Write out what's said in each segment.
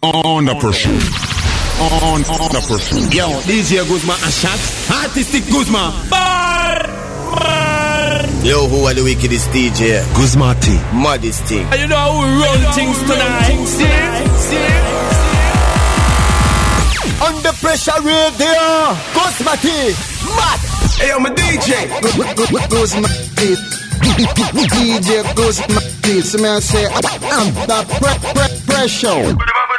Under pressure. Under pressure. Yo, DJ Guzma a shot. Artistic Guzma. Bar. Yo, who are the wickedest DJ? Guzma T. Modest thing. You know how we run things tonight. Under pressure radio. Guzma T. Mad. Hey, I'm a DJ. Guzma T. DJ Guzma T. So may I say, I'm the pressure.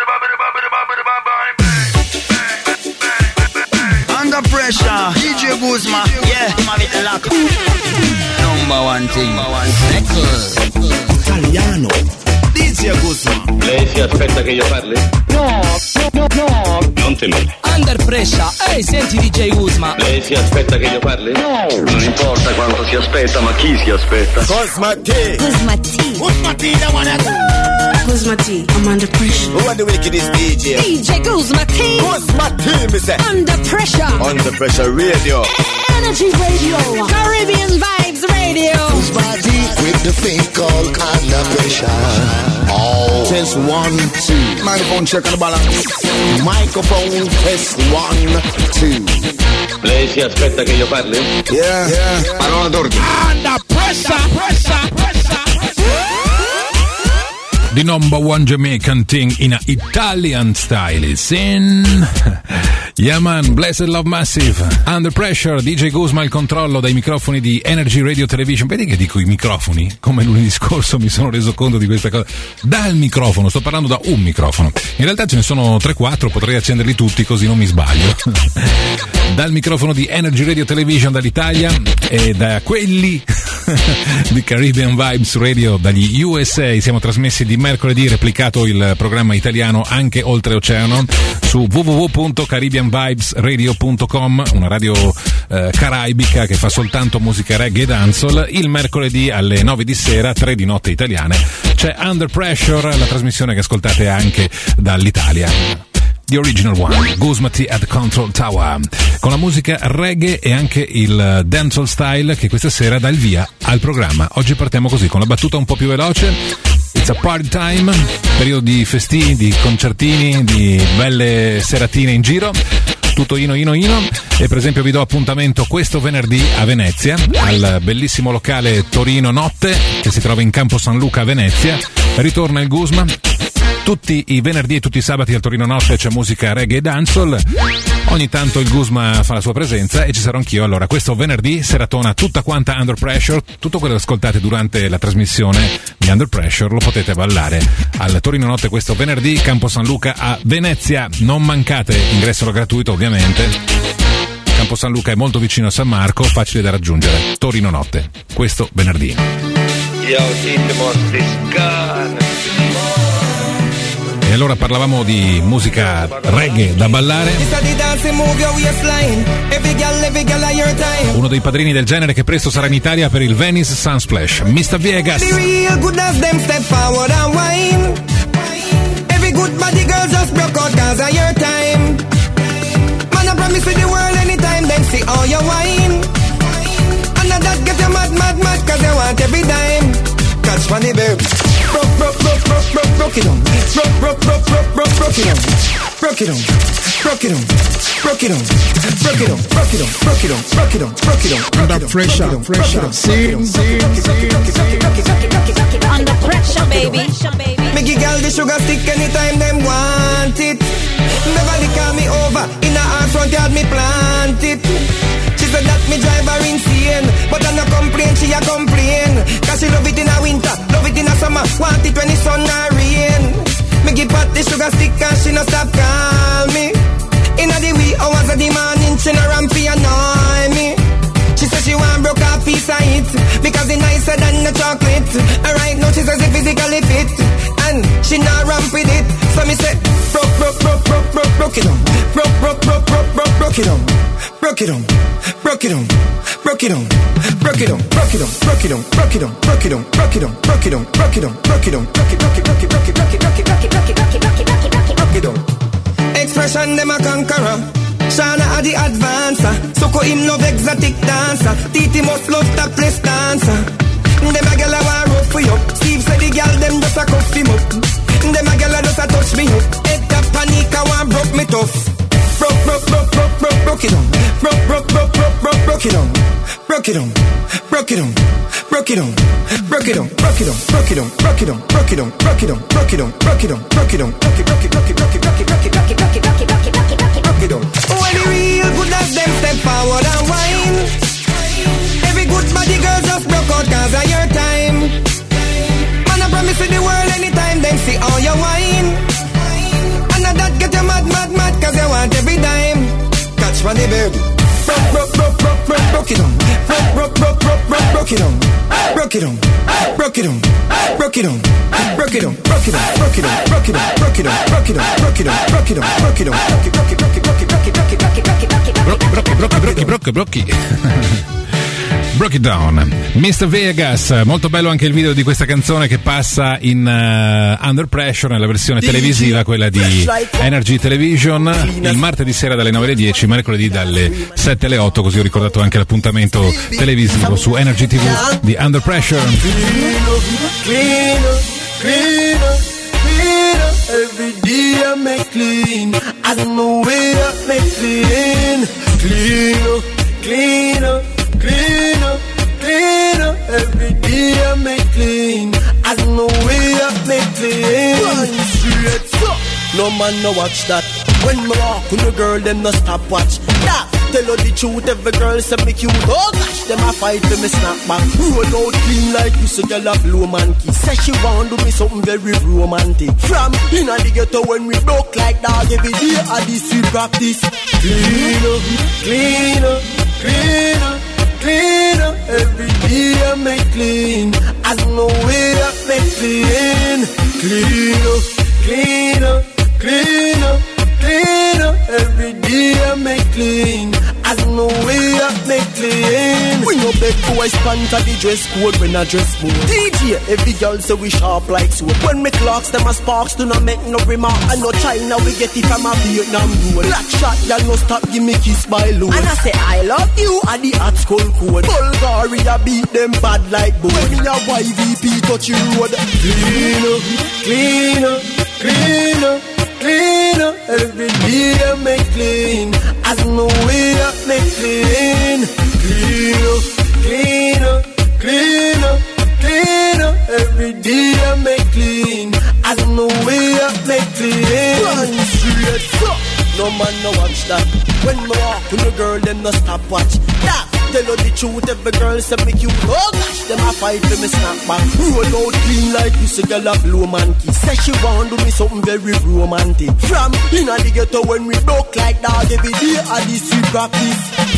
Under pressure, DJ Guzma, yeah, number one thing, Italiano, DJ Guzma. Lei si aspetta che io parli? No. Non temere. Under pressure, ehi, senti DJ Guzma. Lei si aspetta che io parli? No. Non importa quanto si aspetta, ma chi si aspetta? Guzma T. Guzma T. Guzma T, the one that... Guzma T, I'm under pressure. Who are the wickedest DJ? DJ Guzma T. Guzma T, me say. Under pressure. Under pressure radio. Energy radio. Caribbean Vibes radio. Guzma T with the thing called under pressure. Oh. Test 1, 2. Microphone check on the balance. Microphone test 1, 2. Lei si aspetta che io parli? Yeah. Parola d'ordine. Under pressure. The number one Jamaican thing in a Italian style is in Yeah man, Blessed Love Massive, Under Pressure, DJ Guzma al controllo dai microfoni di Energy Radio Television. Vedi che dico i microfoni? Come lunedì scorso mi sono reso conto di questa cosa. Dal microfono, sto parlando da un microfono. In realtà ce ne sono 3-4, potrei accenderli tutti così non mi sbaglio. Dal microfono di Energy Radio Television dall'Italia e da quelli di Caribbean Vibes Radio dagli USA. Siamo trasmessi di mercoledì, replicato il programma italiano anche oltreoceano su www.caribbeanvibesradio.com, una radio caraibica che fa soltanto musica reggae e dancehall. Il mercoledì alle 9 di sera, 3 di notte italiane, c'è Under Pressure, la trasmissione che ascoltate anche dall'Italia. The original one, Guzma T at Control Tower, con la musica reggae e anche il dancehall style che questa sera dà il via al programma. Oggi partiamo così, con la battuta un po' più veloce. It's a party time, periodo di festini, di concertini, di belle seratine in giro. Tutto ino. E per esempio vi do appuntamento questo venerdì a Venezia, al bellissimo locale Torino Notte, che si trova in Campo San Luca a Venezia. Ritorna il Guzma. Tutti i venerdì e tutti i sabati al Torino Notte c'è musica reggae e dancehall. Ogni tanto il Guzma fa la sua presenza e ci sarò anch'io. Allora, questo venerdì, seratona tutta quanta Under Pressure. Tutto quello che ascoltate durante la trasmissione di Under Pressure lo potete ballare al Torino Notte questo venerdì, Campo San Luca a Venezia. Non mancate, ingresso gratuito ovviamente. Campo San Luca è molto vicino a San Marco, facile da raggiungere. Torino Notte, questo venerdì. E allora parlavamo di musica reggae da ballare. Uno dei padrini del genere che presto sarà in Italia per il Venice Sunsplash, Mr. Viegas. Catch money, babe. Broke it on. Under pressure. Under pressure, baby. Make a girl the sugar stick anytime them want it. Beverly call me over in a house front yard me plant it. She said that me drive her insane, but I no complain, she a complain. Cause she love it in a winter, love it in a summer, want it when it's sun or rain. Me give her the sugar stick and she no stop call me. In a the wee hours of the morning, she no ramp fi annoy me. She said she want broke a piece of it, because it's nicer than the chocolate. And right now she says she physically fit, and she not ramp with it. So me say, broke it on. Broke it on. Expression them a conqueror. Shana a the advancer. Soko him love exotic dancer. Titi must love topless dancer. Them a gyal a want rough for you. Steve said the gyal them just a cuff him up. Them a gyal a just a touch me up. Head tap tough. Broke it down. Broke it down. Broke it down. Broke it down. Broke it down. Broke it down. Broke it down. Broke it down. Broke it down. Broke it down. Broke it down. Broke it down. Broke it down. Broke it down. Broke it. Broke it. Broke it. Broke it. Broke it. Broke it. Broke it. Broke it. Broke it. Broke it. Broke it. Broke it down. When the real good as them step forward and whine. Every good body girl just broke out 'cause of your time. Man, I promise you the world anytime them see all your wine. And that get you mad 'cause you want every dime. Catch from the baby. Broke it down. Broke it down. Broke it down. Broke it down. Broke it down. Broke it down. Broke it down. Broke it down. Broke it down. Broke it down. Broke it down. Broke it down. Broke it down. Broke it down. Broke it down. Mr. Vegas, molto bello anche il video di questa canzone che passa in Under Pressure nella versione televisiva, quella di Energy Television, il martedì sera dalle 9 alle 10, mercoledì dalle 7 alle 8, così ho ricordato anche l'appuntamento televisivo su Energy TV di Under Pressure. Every day I make clean, I don't know where I make clean. Clean up. Every day I make clean, I don't know where I make clean. No man no watch that. When me walk with a girl, them no stop watch. Yeah, tell her the truth, every girl say me cute. Oh gosh, them a fight for me snap back. Roll out clean like you, so girl a blow man key. Say she want do me something very romantic. From inna the ghetto when we broke like dog, every day I this we practice. Clean up, every day I make clean. I don't know where I make clean. Clean up, every day I make clean. I don't know where I make clean. We no beg boys pant at the dress code when I dress mode. DJ, every girl say we sharp like sword. When me clocks them a sparks, do not make no remark. I know China, we get it from a Vietnam road. Black shot, y'all no stop, give me kiss by load. And I say I love you, at the hot skull code. Bulgaria beat them bad like boy. When me a YVP touch you road. Clean up, every day I make clean. I don't know where I make clean. Clean up, every day I make clean. I don't know where I make clean. Run straight up, no man no watch that. When me walk with a girl, them no stop watch. That tell her the truth, every girl say me cute. Oh gosh, them a fight for me snap back. Roll out clean like you, so girl a blow man key. Say she want do me something very romantic. From inna the ghetto when we broke like dog, every day I this we practice.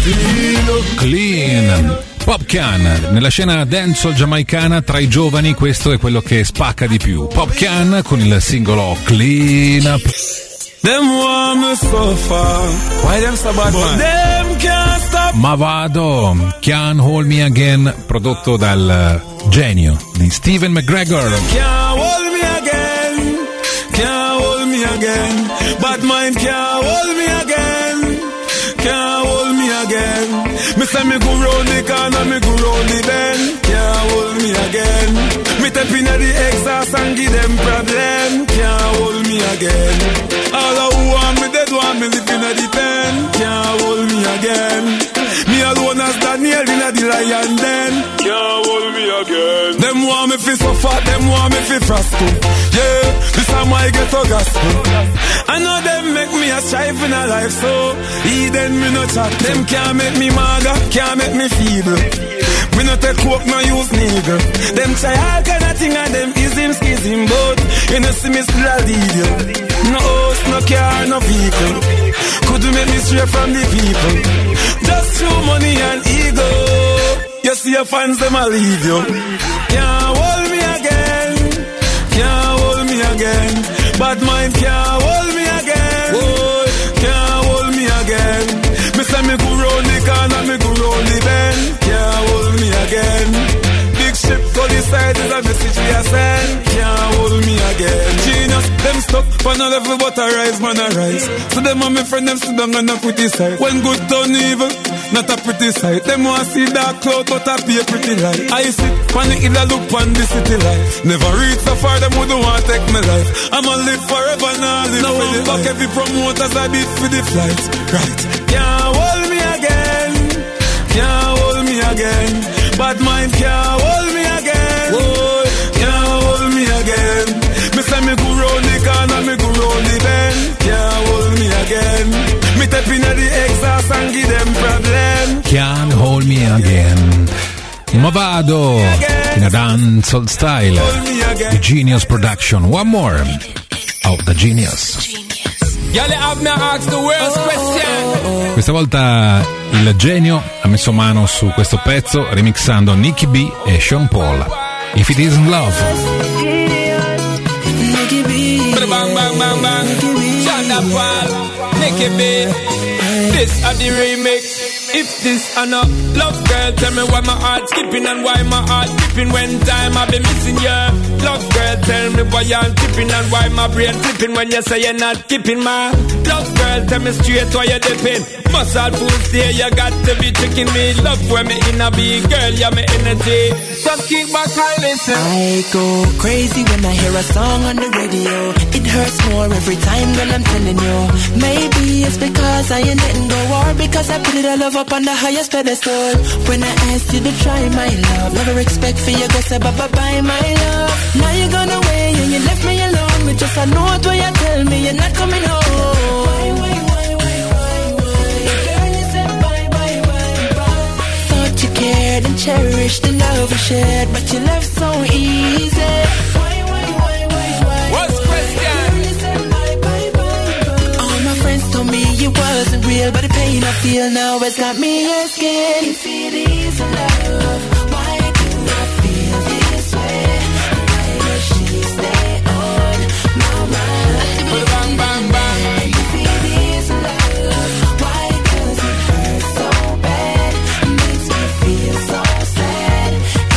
Clean. Popcan, nella scena dancehall giamaicana tra i giovani questo è quello che spacca di più. Popcan con il singolo Clean Up. Them want me so far. Why them so bad, man? Them can't stop. Ma vado, Can't Hold Me Again, prodotto dal genio di Steven McGregor. Can't hold me again. Can't hold me again. Bad mind can't hold me again. Can't hold me again. Me say me go round the corner, me go round the bend. Can't hold me again. Me tap inna the exhaust and give them problem. Can't hold me again. All who want me dead want me live inna the pen. Can't hold me again. Me alone as Daniel inna the lion den. Can't hold me again. Them want me fi suffer, them want me fi frasco. Yeah, this time I get a gospel. I know them make me a strive in a life, so Eden me no chat. Them can't make me maga, can't make me feeble. Me no take coke, no use nigga. Them try all kind of thing and them is him skizim, but you know see me still a lead you. No house, no car, no vehicle. Could you make me straight from the people? Just through money and ego. You see your fans, them a leave you. Can't hold me again. Can't hold me again. Bad mind can't hold me again. Boy, can't hold me again. Me say me go round the corner, me go round the bend. Can't hold me again. Big ship to the side is a message we are send. Can't hold me again. Genius, them up, on a level but I rise, man I rise. So them and my friend them sit down and a criticize. When good turn evil, not a pretty sight. Them want see dark cloud but I be a pretty light. I sit on the hill, I look on the city life. Never reach so far, them who don't want to take my life. I'ma live forever now, live now for the back every promoters I beat for the flight. Right, can't hold me again. Can't hold me again. Bad mind can't hold me again. Whoa, can't hold me again. Me say me go round the corner, me go round the bend. Can't hold me again. Me tap inna the exhaust and give them problem. Can't hold me again. Ma vado in a dancehall style. The Genius Production. One more. Oh, The Genius. Questa volta il genio ha messo mano su questo pezzo remixando Nicky B e Sean Paul. If It Isn't Love. Bang bang bang bang. Sean Paul, Nicky B. This are the remix. If this are not love, girl, tell me why my heart skipping and why my heart skipping when time I be missing you. Love, girl, tell me why I'm tripping and why my brain flipping when you say you're not keeping my love, girl, tell me straight why you're dipping. Muscle fools there, you got to be tricking me. Love when me in a big girl, you're my energy. Just keep back and listen. I go crazy when I hear a song on the radio. It hurts more every time, girl, I'm telling you. Maybe it's because I ain't letting go, or because I put it all over up on the highest pedestal. When I asked you to try my love, never expect for you to say bye-bye my love. Now you're gone away and you left me alone with just a note where you tell me you're not coming home. Why? Girl, you said bye. Thought you cared and cherished the love we shared, but you left so easy. What's question? Told me you wasn't real, but the pain I feel now has got me asking if it is love. Why do I feel this way? Why does she stay on my mind? Bang bang bang. If it is love, why does it hurt so bad? Makes me feel so sad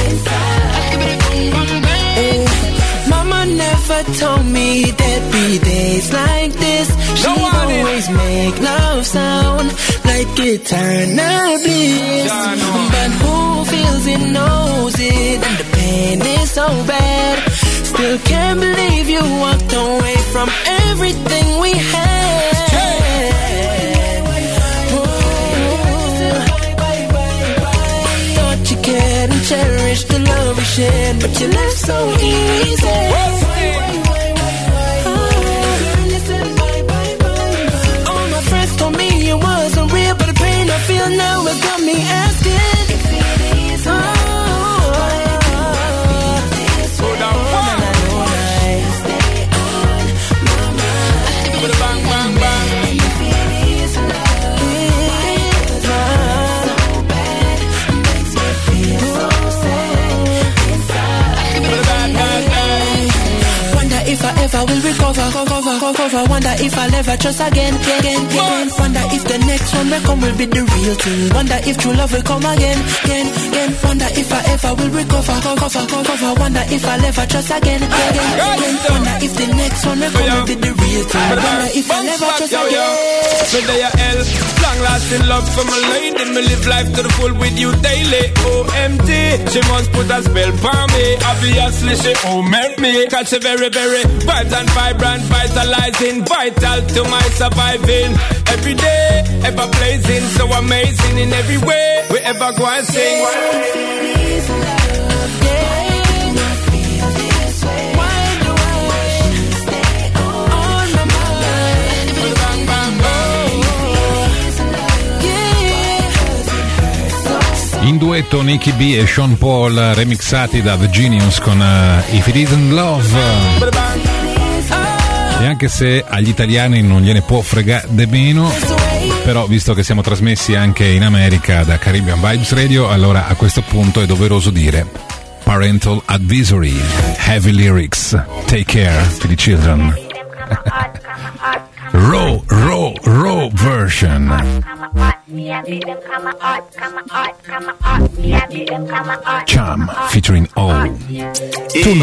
inside. Mama never told me there'd be days like this. She'd always make love sound like eternal bliss. But who feels it knows it, and the pain is so bad. Still can't believe you walked away from everything we had. Thought you cared and cherished the love we shared, but you left so easy. Told me you wasn't real, but the pain I feel now has got me asking if it is love. Bang bang bang. If it is love, so bad, makes me feel so sad inside. Wonder if I ever will recover. Wonder if I'll ever trust again. Wonder if the next one will come will be the real thing. Wonder if true love will come again. Wonder if I ever will recover. Wonder if I'll ever trust again. Wonder if the next one will come will be the real thing. Wonder if I'll ever trust again. So they are hell, long lasting love for my lady. Me live life to the full with you daily. OMG, she must put a spell for me. Obviously she meant me, cause she very, very bright and vibrant, vitalizing, vital to my surviving. Every day, ever blazing, so amazing in every way. We ever go and sing. In duetto Nicky B e Sean Paul, remixati da The Genius con If It Isn't Love. E anche se agli italiani non gliene può fregare de meno, però visto che siamo trasmessi anche in America da Caribbean Vibes Radio, allora a questo punto è doveroso dire Parental Advisory, Heavy Lyrics, Take Care to the Children. Raw version. Cham featuring O. Tune Up.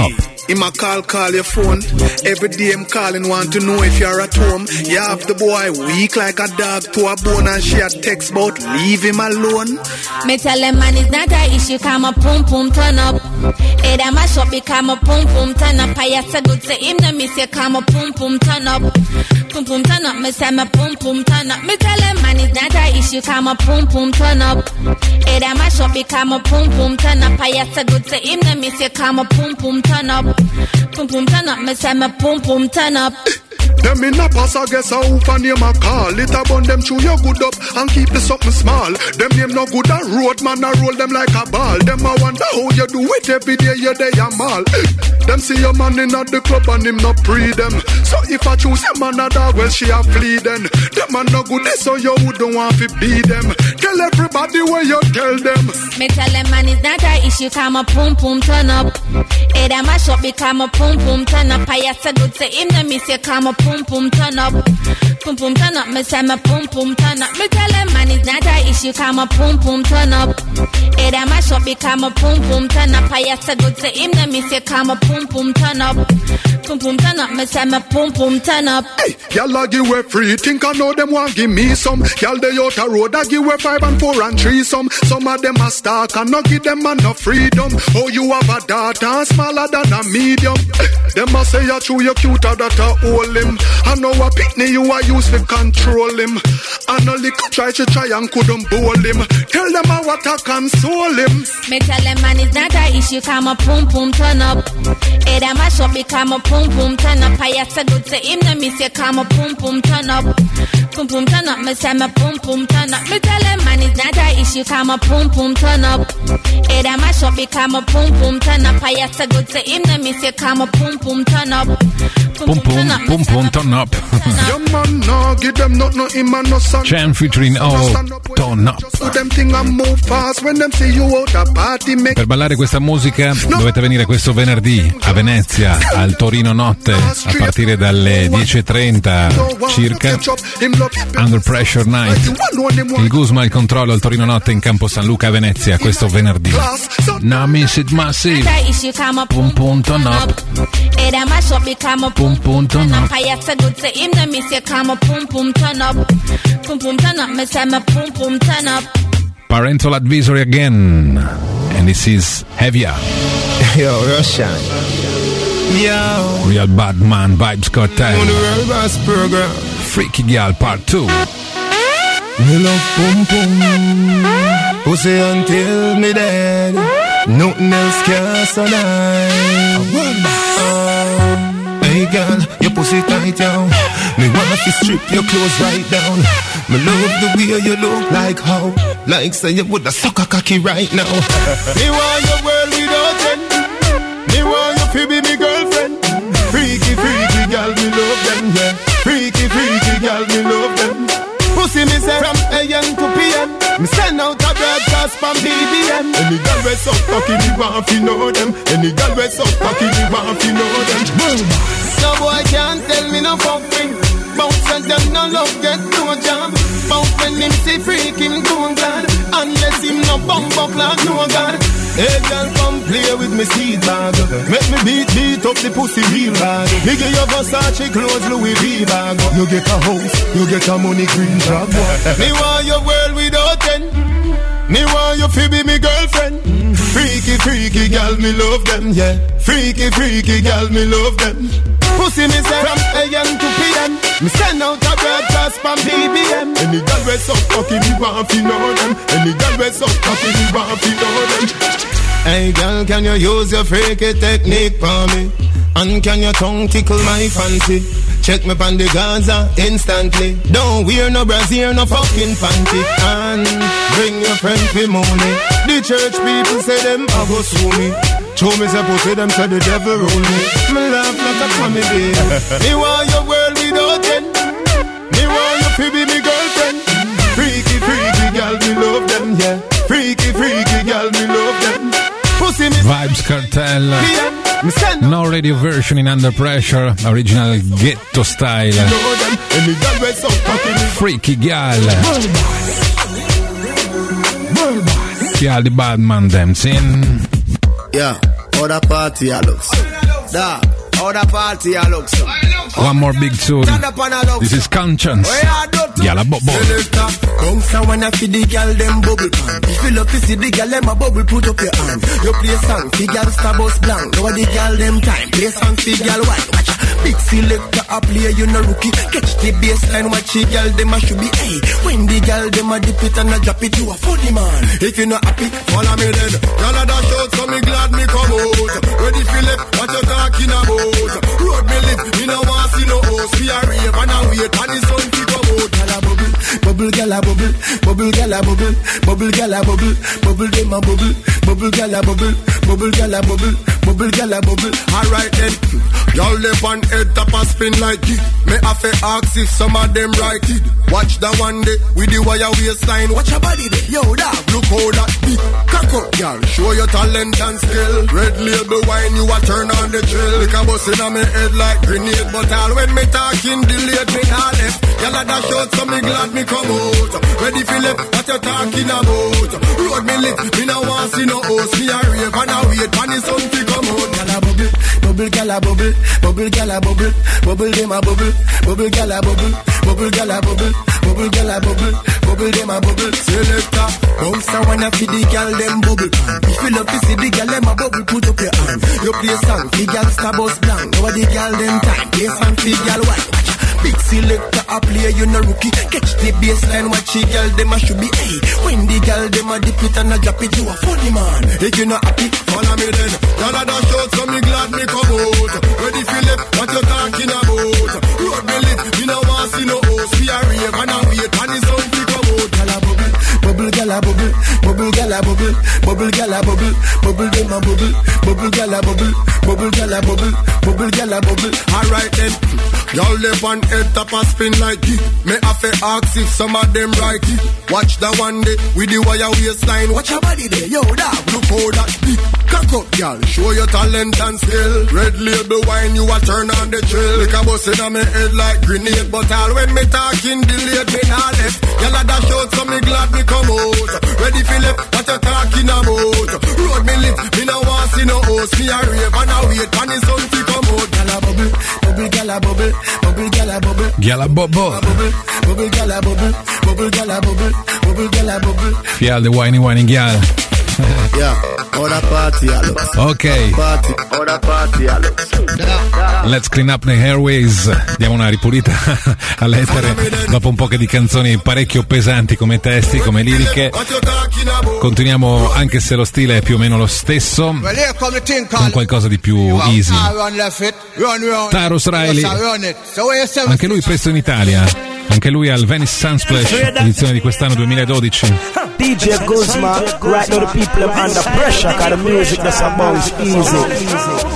Him a call your phone. Every day him calling, want to know if you're at home. You have the boy weak like a dog to a bone, and she a text about leave him alone. Me tell him man it's not a issue, come a pum pum turn up. Hey, that mash up become a pum pum turn up. I say good say him no miss you, come a pum pum turn up. Pum pum turn up, me say me pum pum turn up. Me tell him man it's not a issue, come a pum pum turn up. Hey, that mash up become a pum pum turn up. I say good say him no miss you, come a pum pum turn up. Pum pum turn up, me say me pum pum turn up. Them in a pass, I guess I hope and name a call. It about them chew your good up and keep the something small. Them name no good a road, man, I roll them like a ball. Them I wonder how you do it every day, you day a mall. Them see your man in at the club and him not pre them. So if I choose a man a dog, well she a flee then. Them man no good, so you wouldn't want to be them. Tell everybody where you tell them. Me tell them man it's not a issue, come a pum pum turn up. Hey, that mash up become a pum pum turn up. I say good say him no miss you, come a pum pum turn up. Pum pum turn up, me say me pum pum turn up. Me tell them man it's not a issue, come a pum pum turn up. Hey, that mash up become a pum pum turn up. I say good say him no miss you, come a pum pum turn up. Pum pum turn up, me say me pum pum turn up. Hey, y'all a give away free, think I know them want give me some. Y'all they out a road, I give away 5 and 4 and 3 some. Some of them a stalk and not give them man no freedom. Oh, you have a daughter smaller than a medium. Them a say you true, you cuter that a hold him. I know a pitney you a use to control him. And a little try and couldn't bowl him. Tell them a what I console him. Me tell them man it's not a issue, come a pum pum turn up. Hey, that mash up become a pum pum turn up. I say good say him no miss you, come a pum pum turn up. Pum pum turn up, me say me pum pum turn up. Me tell them man it's not a issue, come a pum pum turn up. Hey, that mash up become a pum pum turn up. I say good say him no miss you, come a pum pum turn up. Pum pum turn up. Chan featuring Turn Up. Per ballare questa musica dovete venire questo venerdì a Venezia al Torino Notte a partire dalle 10:30 circa. Under Pressure Night. Il Guzma al controllo al Torino Notte in Campo San Luca a Venezia questo venerdì. Now miss it massive. Pum pum turn up. Pum pum turn up. I say good say him no miss you, come a pum pum turn up. Pum pum turn up, me say me pum pum turn up. Parental advisory again, and this is Heavier. Yo, Russian. Yo. Real bad man vibes cartel. On the Real Bass program. Freaky Girl Part 2. Me love pum pum. Pussy until me dead. Nothing else can survive. Hey girl, your pussy tight down. Me want to strip your clothes right down. Me love the way you look like how. Like say you woulda suck a cocky right now. Me want your world without end. Me want you to be me girlfriend. Freaky, freaky girl, me love them, yeah. Freaky, freaky girl, me love them. Pussy me say from AM to PM. Me send out a broadcast from BBM. Any girl we so cocky, me want to know them. Any girl we so cocky, me want to know them. No boy can't tell me no fucking. Bounce and them no love get no jam. Bounce when him see freak him too glad. Unless him no bump up like no god. Hey girl come play with me seed bag. Make me beat up the pussy real bad. Me get your Versace clothes Louis V bag. You get a house, you get a money green job. Me want your world without end. Me want you to be me girlfriend. Freaky, freaky girl, me love them, yeah. Freaky, freaky girl, me love them. Pussy me say from AM to PM. Me send out a broadcast from BBM. Any girl we so cocky, me want to know them. Any girl we so cocky, me want to know them. Hey girl, can you use your freaky technique for me? And can your tongue tickle my fancy? Check me on the Gaza instantly. Don't wear no brassiere, no fucking panty. And bring your friend for money. The church people say them a go sue me. Show me say pussy them say the devil rule me. Me laugh like a comedy. Me want your world without end. Me want you to be me girlfriend. Freaky, freaky girl, me love them, yeah. Freaky, freaky girl, me love them. Pussy me Vibes Cartel. No radio version in Under Pressure. Original ghetto style. Freaky Girl. Girl the bad man dancing. Yeah, other party I love. Da. How the party I look so. One more big tune. This is Conscience. Yalla Bobo. Bounce and wanna feed the girl them bubble pan. If you love to see the girl them a bubble, put up your hand. You play song, the girl Starburst blank. Now the girl them time. Play song, the girl white. Watch a big selector a play, you no rookie. Catch the baseline, watch the girl them a should be. Hey, when the girl them a dip it and a drop it, you a funny man. If you not happy, follow me then. Y'all a dash out, so me glad me come out. Ready Philip, what you talking about? Road me live, me no want see no host. We a rave and a wait, and the sun to come out. Gala bubble, bubble gala bubble, bubble gala bubble, bubble gala bubble, bubble dem a bubble, bubble gala bubble, bubble gala bubble, bubble gala bubble. Alright then, y'all left on head top a spin like it. Me have to ask if some of them right it. Watch the one day with the wire waistline. Watch your body there, yo dog. Look how that beat. Cock up, y'all. Show your talent and skill. Red label wine, you a turn on the drill. Like a bus in my head like grenade, but all when me talking delayed me all left. Y'all a dash out, so me glad me come out. Ready Philip, what you talking about? Road me lit, me no want see no host. Me a rave and a wait, and the sun to come out. Gala bubble, bubble gala bubble, bubble gala bubble, bubble dem a bubble, bubble gala bubble, bubble gala bubble, bubble gala bubble, bubble dem a bubble. Selector, bounce and wanna feed the girl them bubble pan. If you love to see the girl them a bubble, put up your hand. You play song, the girl Starburst blank. Now the girl them time, play song, the girl white. Big selector a play, you no rookie. Catch the baseline, watch the girl them a should be. Hey, when the girl them a dip it and a drop it, you a funny man. If you not happy, follow me then. Y'all a dash out, so me glad me come out. Ready Philip, what you talking about? Road me lit, me no want see no host. We a rave and a wait, and the sun to come out. Gala bubble, bubble gala bubble, bubble gala bubble, bubble gala bubble, bubble dem a bubble, bubble gala bubble, bubble gala bubble, bubble gala bubble. Alright then. Y'all live on head top a spin like it. Me have to ask if some of them right it. Watch the one day with the wire waistline. Watch your body there, yo dog. Look how that beat. Cock up, y'all. Show your talent and skill. Red label wine, you a turn on the trail. Like a bus in my head like grenade, but all when me talking delayed me not left. Y'all a dash out, so me glad me come out. Ready Philip, what you talking about? Road me lit, me no want see no host. Me a rave and a wait, and the sun to come out. Gala bubble, bubble gala bubble. Bubble gala bubble, Gala Bobo, bubble gala bubble, bubble gala bubble, bubble gala bubble. Fial the whiny Gyal. Yeah, ora party I look. Ok. Party, ora party I look. Let's clean up the airways. Diamo una ripulita all'etere dopo un po' di canzoni parecchio pesanti come testi, come liriche. Continuiamo, anche se lo stile è più o meno lo stesso, con qualcosa di più easy. Tarrus Riley, anche lui presto in Italia. Anche lui al Venice Sunsplash, edizione di quest'anno 2012. DJ Guzma, right now the people are under pressure, cause the music that's about is easy.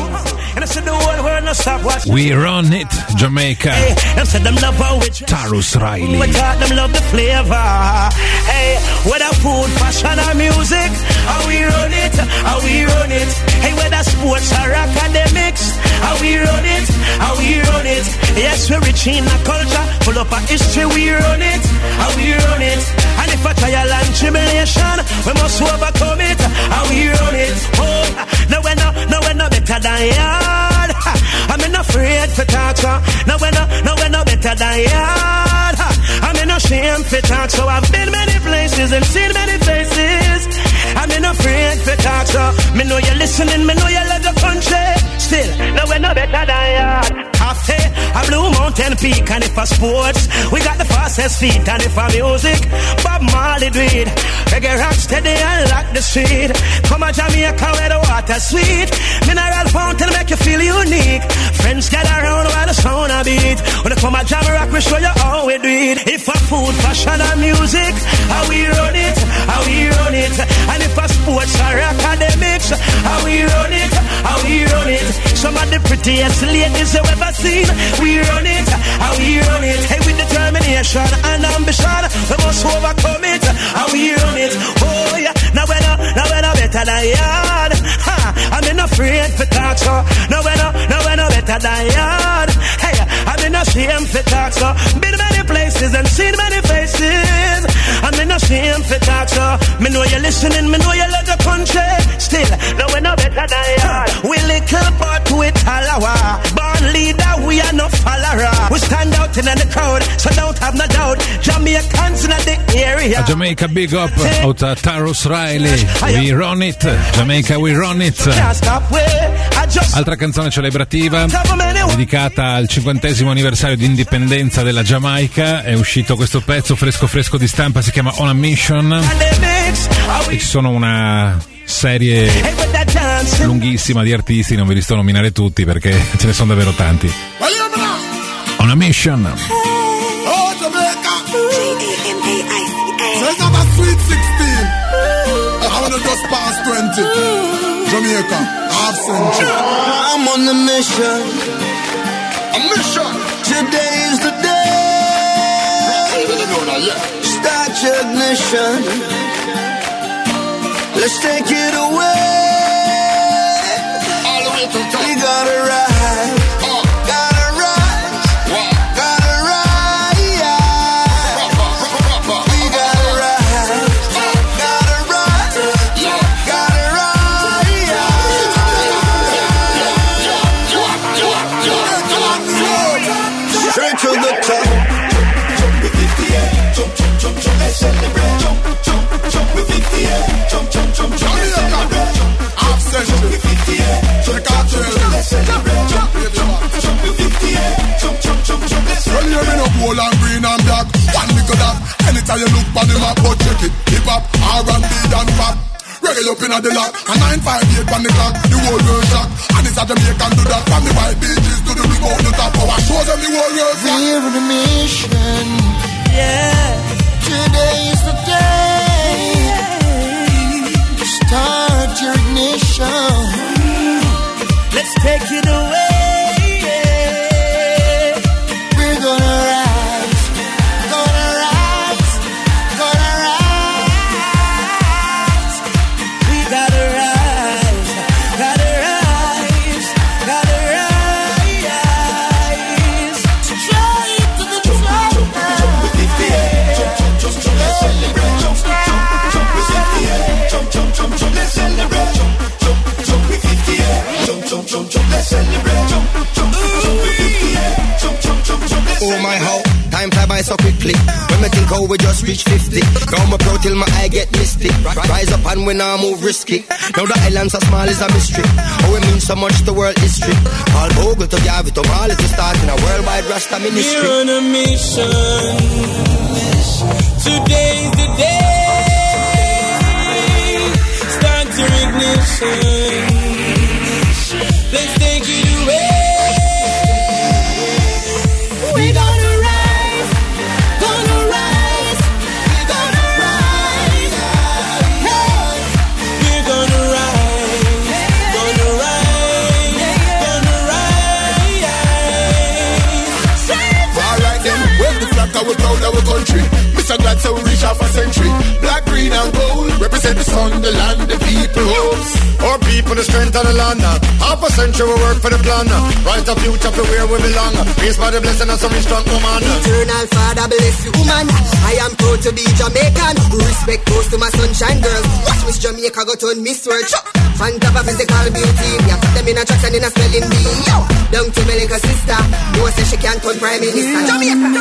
We run it, Jamaica. Tarrus Riley. We taught them love the flavor. Hey, whether food, fashion or music, how we run it, how we run it. Hey, whether sports or academics, how we run it, how we run it. Yes, we're rich in a culture, full of a history, we run it, how we run it. And if a trial and tribulation, we must overcome it, how we run it. Oh, no we're not better than yard. I'm not afraid for talk, so no we're not better than yard. I'm not ashamed for talk, so I've been many places and seen many faces. I'm not afraid for talk, so me know you're listening, me know you love the country. Still, no we're not better than yard. After a Blue Mountain Peak, and if for sports, we got the fastest feet, and if for music, Bob Marley do it. Reggae rock steady and lock the street. Come on Jamaica where the water's sweet. Mineral fountain make you feel unique. Friends gather around while the sound a beat. When they come a jam rock, we show you how we do it. If for food, fashion and music, how we run it, how we run it. And if for sports or academics, how we run it, how we run it. Some of the prettiest ladies you ever seen, we run it, how we run it. Hey, with determination and ambition, we must overcome it, how we run it. Oh yeah, now we're not better than yard. I'm not afraid for talk, so now we're not better than yard. Hey, I'm not ashamed for talk, so been many places and seen many faces. I'm not ashamed for talk, you. Me know you're listening, me know you love the country. Still, no we no better than you. We little but we talawa. Born leader, we are no follower. We stand out in the crowd, so don't have no doubt. Jamaicans in the area. A Jamaica big up out of Tarrus Riley. We run it. Jamaica we run it. Altra canzone celebrativa dedicata al 50° anniversario di indipendenza della Giamaica. È uscito questo pezzo fresco di stampa, si chiama On a Mission e ci sono una serie lunghissima di artisti, non ve li sto a nominare tutti perché ce ne sono davvero tanti. On a Mission. Oh, Jamaica. So it's not a sweet 16. I wanna just pass 20. Jamaica, half century. I'm on a mission. A mission. Today is the day. Start your ignition. Let's take it away. All the way to top. We gotta ride. Gold and green and black, one little that. Anytime you look on the map, but check it. Hip hop, R&B and pop. Reggae up in the lock, and 958 on the clock. The whole world shock, and it's a Jamaican do that. From the white beaches to the big out the top. Our shows and the whole world flock. We're on a mission. Yeah. Today is the day. Start your ignition. Let's take it away. Oh my how, time fly by so quickly. When me think how we just reach 50. Now my pro till my eye get misty. Rise up and when I move risky. Now the islands are small is a mystery. Oh it means so much to world history. All Bogle to Gavi to Mali to start in a worldwide Rasta ministry. We're on a mission. Today's the day. Start your ignition. Let's take it away. We gonna rise, gonna rise, we gonna rise, hey. We're gonna rise, gonna rise, gonna rise. Alright then, wave the flag 'cause we're proud of our country. Mr. Glad so we reach half a century. Black, green and gold, represent the sun, the land, the people hopes. Our people, the strength of the land. Half a century we work for the plan. Right a future for where we belong. Peace by the blessing of some strong woman. Eternal Father bless you, woman. I am proud to be Jamaican. Respect goes to my sunshine girls. Watch Miss Jamaica go turn Miss World. Fan top of physical beauty. We have put them in a tracks and in a spelling bee. Yo, down to my little sister. No say she can't turn prime minister. Jamaica.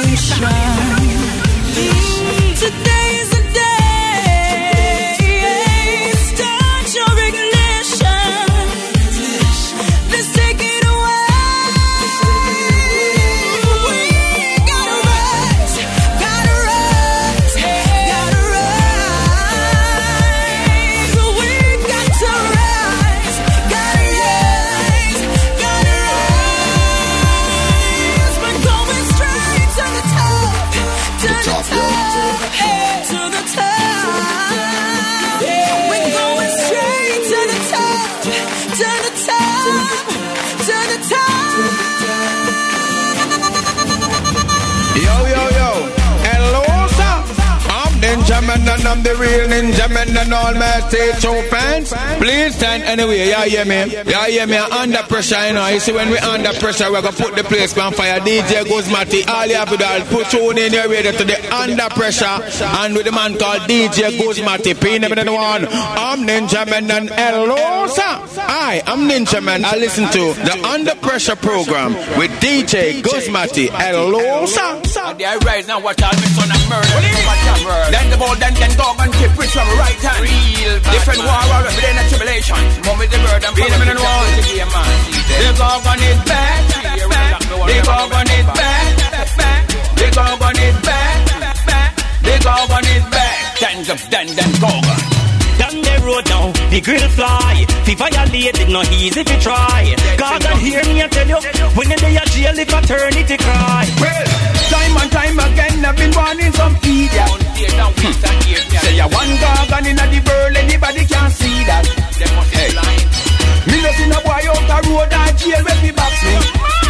Today is the day. Start your ignition. Let's take it away. We gotta rise, gotta rise, gotta rise. We got to rise, gotta rise, gotta rise. We're going straight to the top, to the top. To the top. Ninja Man and I'm the real Ninja Man and all my stage show fans. Please stand anyway. Yeah, hear me? Yeah, hear me? Under pressure, you know. You see, when we under pressure, we're gonna put the place on fire. DJ Guzmati, all you have to do is put you in your radio to the under pressure. And with the man called DJ Guzmati, P1. I'm Ninja Man and hello, sir. Hi, I'm Ninja Man. I listen to the Under Pressure program with DJ Guzmati. Hello, sir. I rise now, watch all me son and murder. Then the ball, then go and keep rich from right hand. Real different war, but then a tribulation. Mom with the bird and beat him in the wall. The dog on his back. The dog on his back. The dog on his back. The dog on his back. Then go. Down the road now, the grill fly. Fi violate it, no easy fi try. God can hear me and tell you, when you're in jail, if eternity cry. Well, time and time again, I've been warning some idiot. Say you one gargan in the world, anybody can see that. Hey, me no see no boy out the road and jail where fi box me.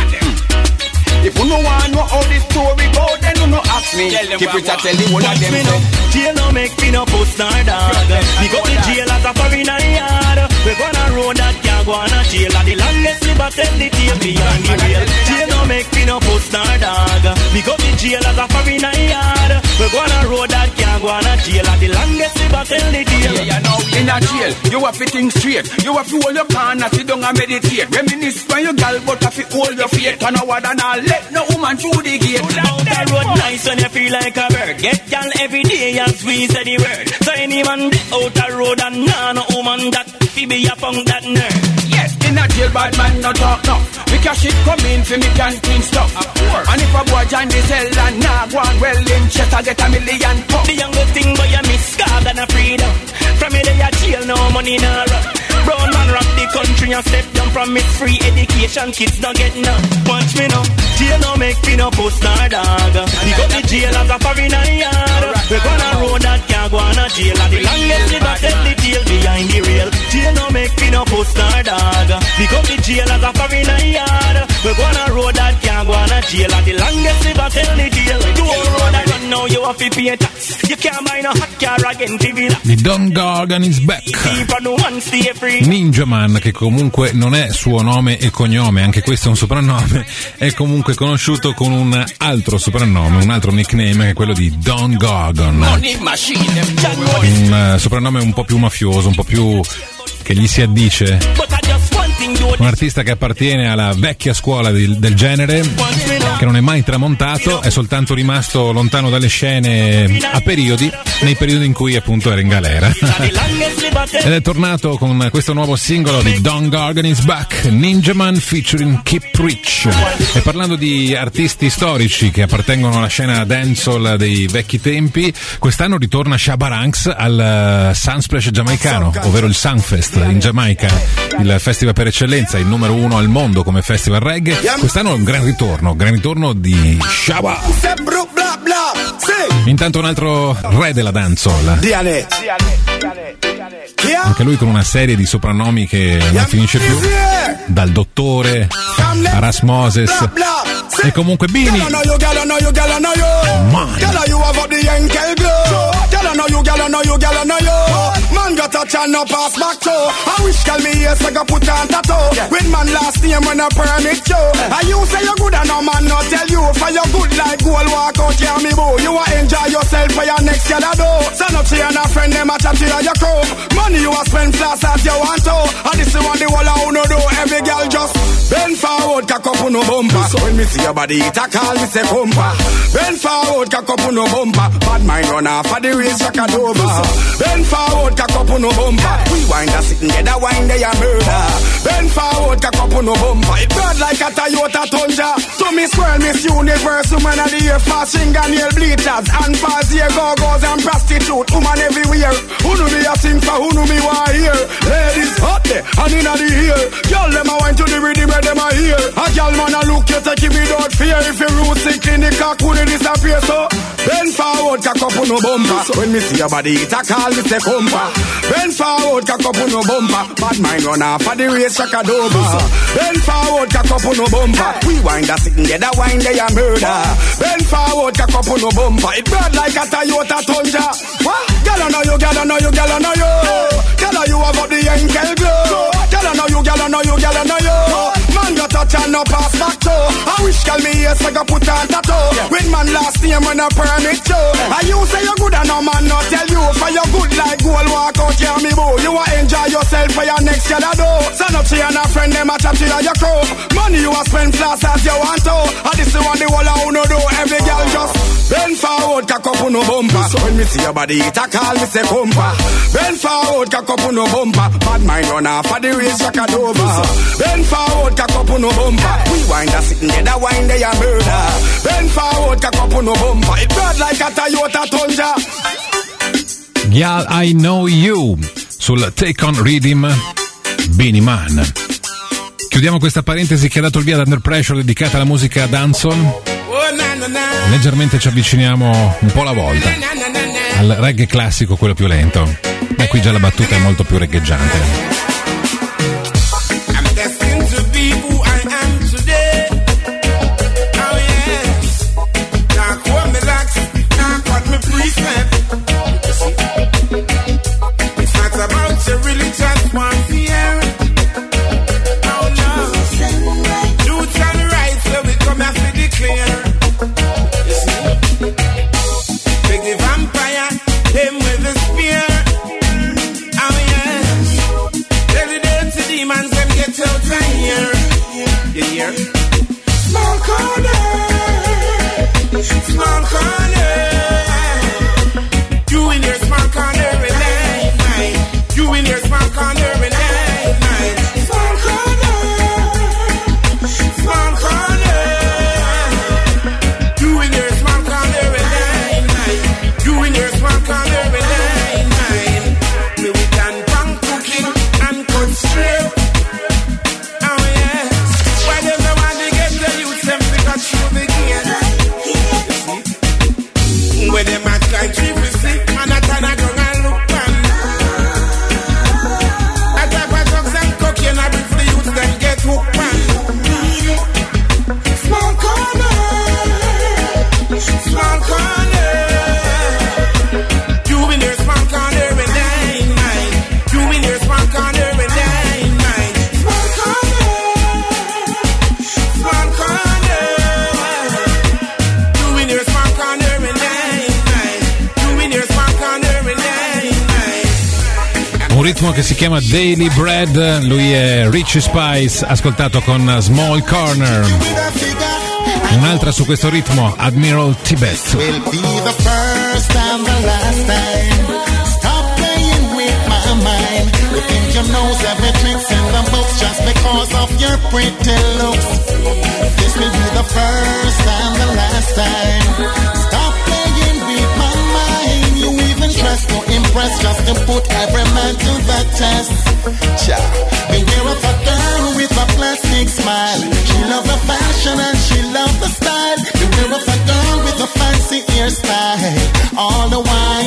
If you no want know how this story go, then you no ask me. Keep it a tell you one of them say. Jail no make me no post nor dog. We go to jail as a foreigner yard. We gonna road that can't go on a jail. The longest we battle the tail behind the rail. Jail no make me no post nor dog. We go to jail as a foreigner yard. We gonna road that can't go on a jail. The longest we battle the tail. Yeah, you know in a jail, you have to think straight. You have to hold your corner, sit down and meditate. Reminisce when you gal, but have to hold your faith. And over than all. Let no woman through the gate. Out the road nice when you feel like a bird. Get y'all every day and squeeze the word. So any man out the road and no woman that fi be a punk that nerd. Yes, in a jail bad man no talk no. Because shit come in for me can clean stuff. And if a boy join the cell and nah go on well in Chester get $1 million pop. The youngest thing boy you miss God and a freedom. From me they a jail no money no run. Brown man rock the country and step down from its free education. Kids don't get none. Watch me now. Jail no make me no post nor dog. We go to jail as a foreigner yard. We gonna road that can't go on a jail. And the longest we battle the tail behind the rail. Jail no make me no post nor dog. We go to jail as a foreigner yard. We gonna road that can't go on a jail. And the longest we battle the tail. Do a road that run now you have to pay tax. You can't buy no hot car again TV. The Don Gargan is back. Ninja Man, che comunque non è suo nome e cognome, anche questo è un soprannome, è comunque conosciuto con un altro soprannome, un altro nickname che è quello di Don Gargan. Un soprannome un po' più mafioso, un po' più che gli si addice. Un artista che appartiene alla vecchia scuola del genere, che non è mai tramontato, è soltanto rimasto lontano dalle scene a periodi, nei periodi in cui appunto era in galera. Ed è tornato con questo nuovo singolo di Don Gargan is Back, Ninja Man featuring Keep Rich. E parlando di artisti storici che appartengono alla scena dancehall dei vecchi tempi, quest'anno ritorna Shabba Ranks al Sunsplash giamaicano, ovvero il Sunfest in Giamaica, il festival per eccellenza, il numero 1 al mondo come festival reggae. Quest'anno è un gran ritorno di Shabba. Intanto un altro re della dancehall, anche lui con una serie di soprannomi che non finisce più, dal dottore a Ras Moses e comunque Bini. Man got a chan no pass back to. I wish tell me yes I got put on tattoo. When man last name when I permit you. I you say you good and no man not tell you. For you good like gold walk out here me boo. You a enjoy yourself for your next year do. So no tree and a friend them a chat to your crew. Money you a spend fast as you want to. And this is what the whole of uno do. Every girl just bend forward, cock up on no bumper. So when me see your body it a call me say bumper. Bend forward, cock up on no bumper. Bad mind run off for the race rock and over. Bend forward, cock up on no bumper. We wind a sitting get a wine they a murder. Bend forward, cock up on no bumper. It burn like a Toyota Tundra. So Miss World, Miss Universe, woman of the year, fast fingernail bleachers, and fast ear go-go's and prostitute, woman everywhere. Who know me a sing for, who know me want hear. Ladies hot there, and inna the ear. Girl them a wine to the rhythm where them a hear. A girl man a look you take it without fear. If you root sick in the cock, would it disappear? So bend forward, cock up on no bumper. So when me see your body, it a call me say compa. Bend forward, cock up on no bumper. Bad mind run off for the race track a dover. Bend forward, cock up on no bumper. We wind a sitting get a wine they a murder. Bend forward, cock up on no bumper. It burn like a Toyota Tundra. What? Girl, I know you, girl, I know you, girl, I know you. Girl, you have got the Henkel glow. Girl, I know you, girl, I know you, girl, I know you. Man, you touch and no pass back to. I wish, girl, me yes, I got put on tattoo. When man last name when I permit you. And you say you're good and no man not tell you. For your good like gold, walk out here, me boo. You want enjoy yourself for your next year, do. Son up to you and a friend, them a chat to your crew. Money you a spend fast as you want to. And this is what the whole of uno do. Every girl just bend forward, cock up on no bumper. So when me see your body, it a call me say compa. Bend forward, cock up on no bumper. Bad mind run off for the race, jack a dover. Bend forward, cock up on no bumper. We wind a sitting there, that wine they a murder. Bend forward, cock up on no bumper. It burn like a Toyota Tundra. Girl, I Know You sul Take On Rhythm Beenie Man. Chiudiamo questa parentesi che ha dato il via ad Under Pressure dedicata alla musica dancehall. Leggermente ci avviciniamo un po' alla volta al reggae classico, quello più lento. E qui già la battuta è molto più reggaeggiante. Che si chiama Daily Bread, lui è Richie Spice, ascoltato con Small Corner. Un'altra su questo ritmo, Admiral Tibet. Will be the first and the last time. Stop playing with my mind. You think you know every tricks in the books just because of your pretty looks. This will be the first and the last time. Stop playing with my mind. You even dress to impress just to put every man to the test. Beware of a girl with a plastic smile. She loves the fashion and she loves the style. Beware of a girl with a fancy hairstyle. All the while,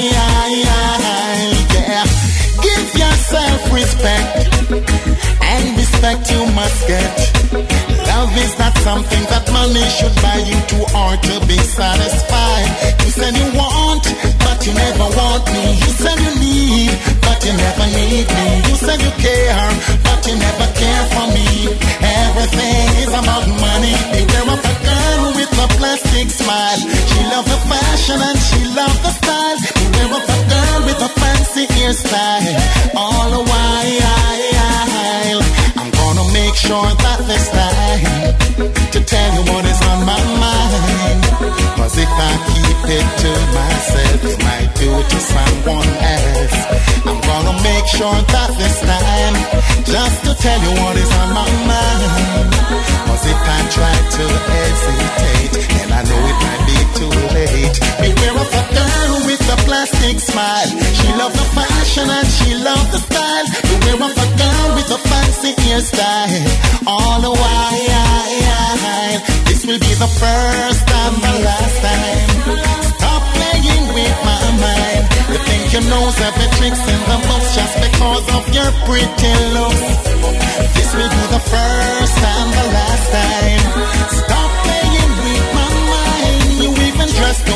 yeah. Give yourself respect, and respect you must get. Love is not something that money should buy you to or to be satisfied. You said you want, but you never want me. You said you need, but you never need me. You said you care, but you never care for me. Everything is about money. Beware of a girl with a plastic smile. She loves the fashion and she loves the style. Beware of a girl with a fancy hairstyle. All the while, I'm gonna make sure that this time to tell you what is on my mind. Cause if I keep it to myself, it might do it to someone else. I'm gonna make sure that this time just to tell you what is on my mind. Cause if I try to hesitate, then I know it might be too late. Beware of a girl with a plastic smile. She loves the fashion and she loves the style. Beware of a girl with a fancy hairstyle. All the while, this will be the first and the last time. Stop playing with my mind. You think you know every tricks in the books just because of your pretty looks. This will be the first and the last time. Stop playing with my mind. You even dress to impress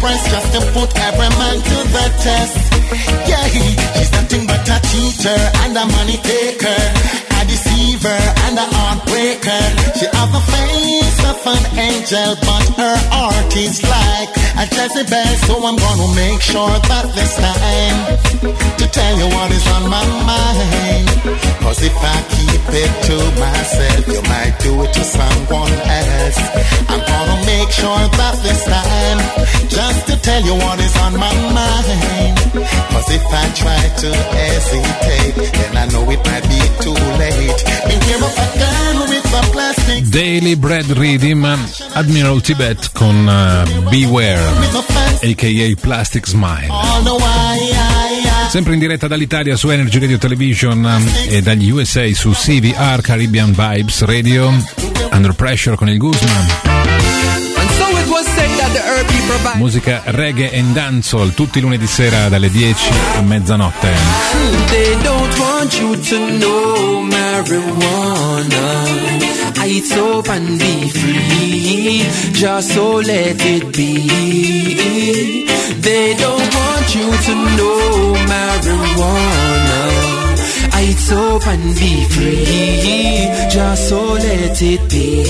press just to put every man to the test. Yeah, she's nothing but a cheater and a money taker, a deceiver and a heartbreaker. She have the face of an angel, but her heart is like a Jezebel. So I'm gonna make sure that this time to tell you what is on my mind. Cause if I keep it to myself, you might do it to someone else. I'm gonna make sure that this time just to tell you what is on my mind. Cause if I try to hesitate, then I know it might be too late. Beware of a girl with a plastic Daily Bread Rhythm, Admiral Tibet con Beware, a.k.a. Plastic Smile. Sempre in diretta dall'Italia su Energy Radio Television e dagli USA su CVR Caribbean Vibes Radio. Under Pressure con il Guzman. Musica reggae and dancehall tutti i lunedì sera dalle 10 a mezzanotte. They don't want you to know marijuana. It's up and be free, just so let it be. They don't want you to know marijuana. It's up and be free, just so let it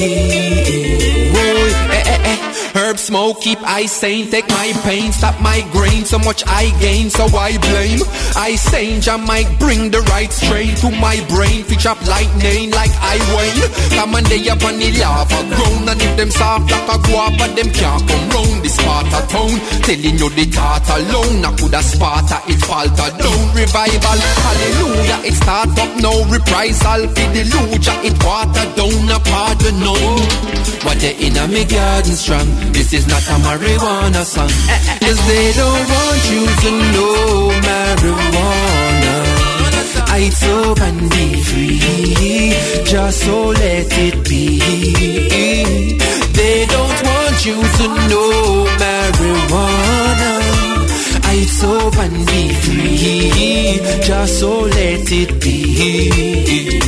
be. Whoa, eh, eh, eh. Herb smoke, keep I sane, take my pain, stop my grain, so much I gain, so I blame. I sane, Jah might bring the right strain to my brain, fitch up lightning like I wane. Come on, they up on the lava ground, and if them soft like a guava, them can't come round this part of town. Telling you the thought alone, I coulda sparta, it falter down. Revival, hallelujah, it start up now, reprisal, for the luja, it water down, a pardon no. What they in a me garden strong, this is not a marijuana song. Cause they don't want you to know marijuana. It's up and be free, just so let it be. They don't want you to know marijuana. It's up and be free, just so let it be.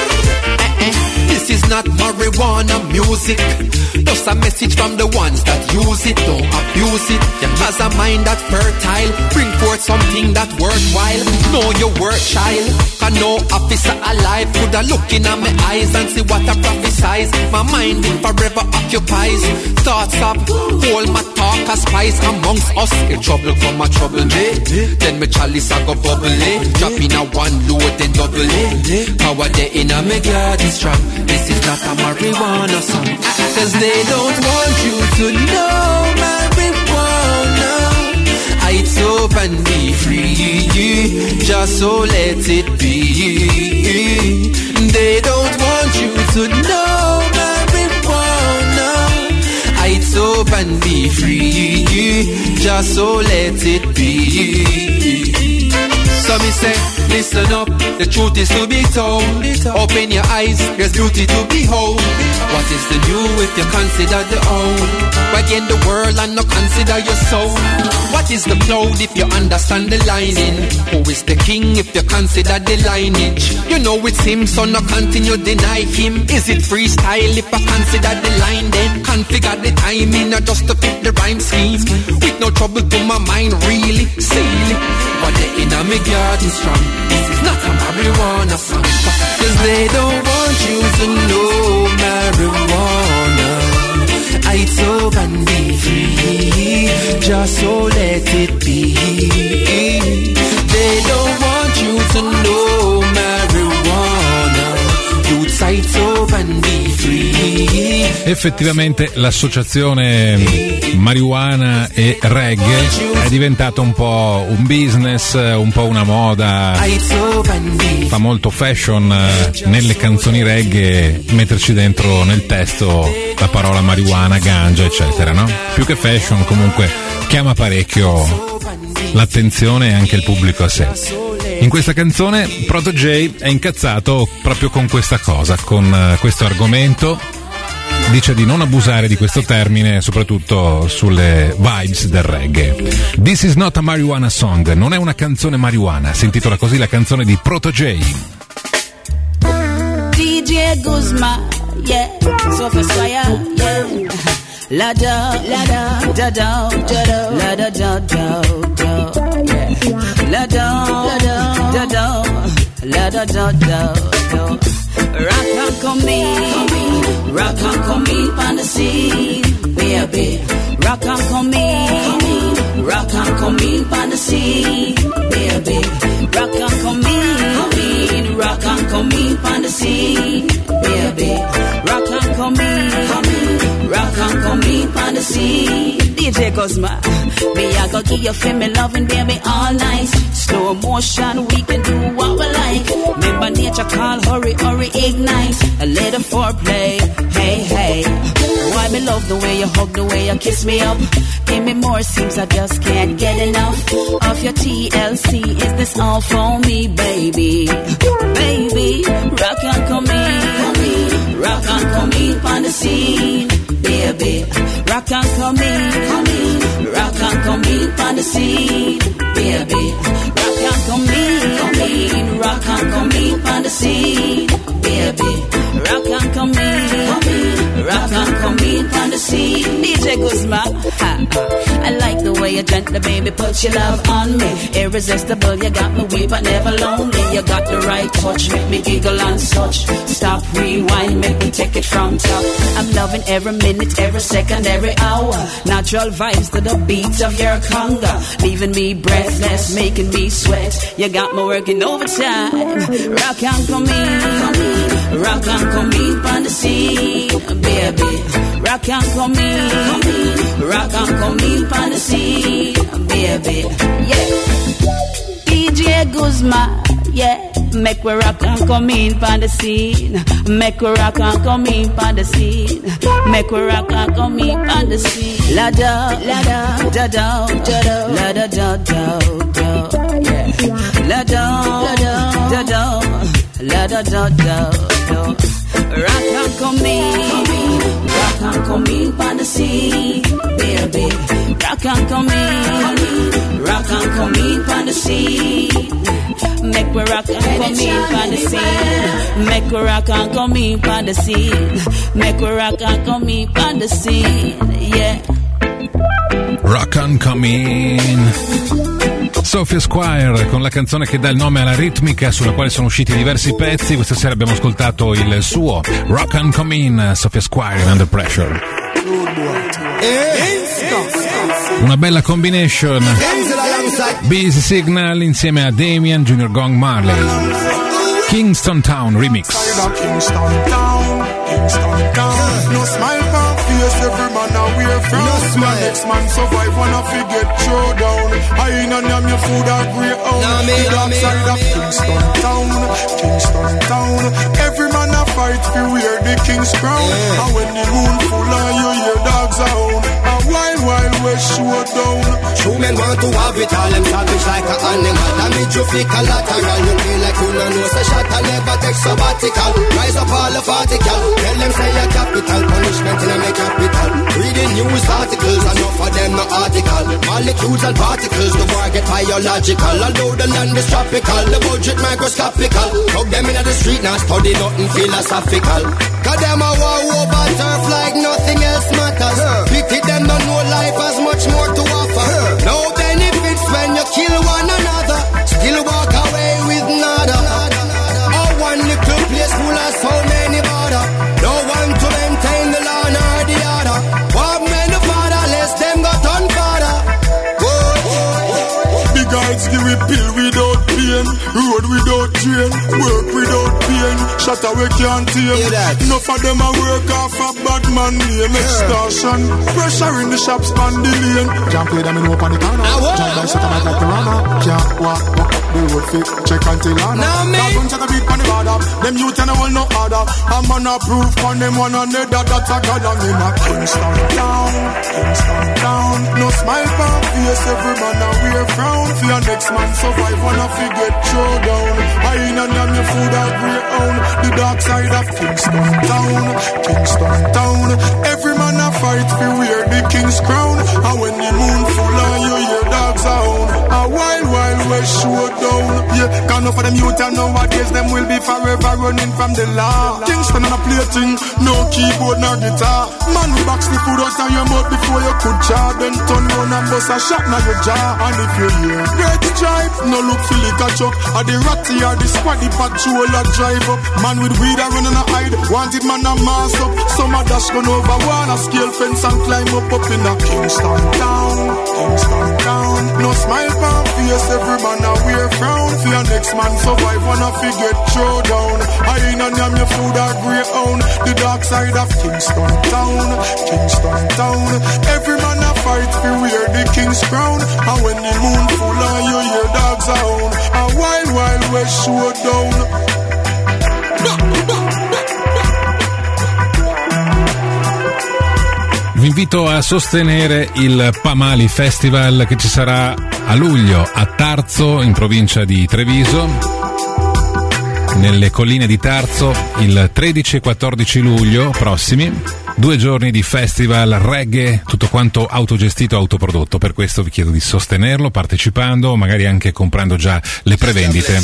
This is not marijuana music, just a message from the ones that use it. Don't abuse it. Has a mind that's fertile, bring forth something that's worthwhile. Know your worth, child. Can no officer alive coulda look in at my eyes and see what I prophesize. My mind it forever occupies. Thoughts up, hold my talk a spice amongst us. If trouble come a trouble me, then me chalice I go bubble it. Drop in a one load then double it. Power there in a me garden strong. This is not a marijuana song. Cause they don't want you to know marijuana. It's up and be free, just so let it be. They don't want you to know marijuana. It's up and be free, just so let it be. So me say, listen up, the truth is to be told. Open your eyes, there's beauty to behold. What is the new if you consider the old? Again the world and not consider your soul. What is the cloud if you understand the lining? Who is the king if you consider the lineage? You know it's him, so no continue deny him. Is it freestyle if I consider the line then? Configure the timing or just to fit the rhyme scheme. With no trouble to my mind really, silly. But they in a me garden strong. This is not a marijuana song. Cause they don't want you to know marijuana. It's up and be free, just so let it be. They don't want you to know marijuana. Youth sights up and be free. Effettivamente l'associazione marijuana e reggae è diventata un po' un business, un po' una moda. Fa molto fashion nelle canzoni reggae metterci dentro nel testo la parola marijuana, ganja, eccetera, no? Più che fashion comunque chiama parecchio l'attenzione e anche il pubblico a sé. In questa canzone Proto J è incazzato proprio con questa cosa, con questo argomento. Dice di non abusare di questo termine, soprattutto sulle vibes del reggae. This is not a marijuana song, non è una canzone marijuana, si intitola così la canzone di Proto J. DJ Guzman, yeah, Sofa Swire, yeah. La da, da da, da da, Rock and come in, rock and come in on the scene, baby. Rock and come in, rock and come in on the scene, baby. Rock and come in, rock and come in on the scene, baby. Rock and come in, rock and come in on the scene. DJ Guzma, me I go give you feel me loving, baby, all night. Slow motion, we can do what we like. Remember nature call, hurry, hurry, ignite. A little foreplay, hey, hey. Why me love the way you hug, the way you kiss me up. Give me more, seems I just can't get enough of your TLC. Is this all for me, baby? Baby, rock and come in, rock and come in on the scene, baby. Rock and come in, rock and come in on the scene, baby. Rock and come in, rock and come in on the scene, baby. Rock and come in, rock and come in on the scene. DJ Guzma, I like the way you gently, baby, put your love on me. Irresistible, you got me weak but never lonely. You got the right touch, make me giggle and such. Stop, rewind, make me take it from top. I'm loving every minute, every second, every hour. Natural vibes to the beat of your conga, leaving me breathless, making me sweat. You got me working overtime. Rock and come in, rock and come in on the scene, baby. Rock and come in, rock and come in on the scene, baby. Yeah. DJ Guzma, yeah. Make we rock and come in on the scene. Make we rock and come in on the scene. Make we rock and come in on the scene. La da, la da, da da, da da, da da, da da, yeah. La da, la da, da da, la da da, da da. Rock and come in, rock and come in on the scene, baby. Rock and come in, rock and come in on the scene. Make we rock and come in on the scene. Make we rock and come in on the scene. Make we rock and come in on the scene, yeah. Rock and come in. Sophia Squire con la canzone che dà il nome alla ritmica sulla quale sono usciti diversi pezzi. Questa sera abbiamo ascoltato il suo Rock and Come In, Sophia Squire, Under Pressure. Una bella combination. Busy Signal insieme a Damian Junior Gong Marley. Kingston Town Remix. Kingston Town. No smile on face, every man a wear frown. No smile. Next man survive wanna forget showdown. I ain't on them your food or grey out. The dark side of Kingston Town. Every man a fight for wear the king's crown. And when the moon full and you hear dogs around, a wild west showdown. True men want to have it all, them savage like an animal. Damage you feel collateral, you feel like you don't know. Say shot and never take sabbatical. Rise up all the article. Tell them say a capital punishment in a capital. Reading news articles, enough of them no article. Molecules and particles, the war get biological. Although the land is tropical, the budget microscopical. Hug them in the street, now study nothing philosophical. Cause them a war over turf like nothing else matters. Pity them don't know life has much more to offer. No benefits when you kill one another. Still walk away with nada. Oh, one little place full of so many border. No one to maintain the law nor the other. One man the fatherless, them got on father. The guides give we pill without pain, road without train, work without pain. Shut away can't tame. Enough of them a work off a bad man name. Extortion, pressure in the shops on the lane. Can't play them in up on the corner. Jump by shut up like the runner. Can't walk up the road fit, check until Lana. Now bunch of the beat on the border. Them youth and I will no order. I'm on a proof on them one another. That's a god and in a Kingston Town. No smile on face, every man a wear frown. For your next man survive, wanna forget showdown. I ain't on them your food or grey own. The dark side of Kingston Town. Every man a fight for wear the king's crown. And when the moon full and you hear dogs around, a wild west showdown. Yeah, can't for them youth and nowadays them will be forever running from the law. Kingston on a plating, no keyboard nor guitar. Man, we box the food out of your mouth before you could char. Then turn round and bust a shot now your jaw. And if you hear red stripe, no look for liquor chuck. Or the ratty or the squaddy patrol a drive up. Man with weed a run and a hide, wanted man a mass up. Some a dash gun over one, a scale fence and climb up in a Kingston town. Kingston town. No smile on face, every man a wear frown. For your next man survive, wanna forget throw down. I ain't a name your food or greyhound. The dark side of Kingston town. Kingston town. Every man a fight for wear the king's crown. And when the moon full and you hear dogs around, a wild, wild west showdown. Vi invito a sostenere il Pamali Festival che ci sarà a luglio a Tarzo, in provincia di Treviso, nelle colline di Tarzo, il 13 e 14 luglio prossimi. 2 giorni di festival reggae, tutto quanto autogestito, autoprodotto. Per questo vi chiedo di sostenerlo partecipando, magari anche comprando già le prevendite.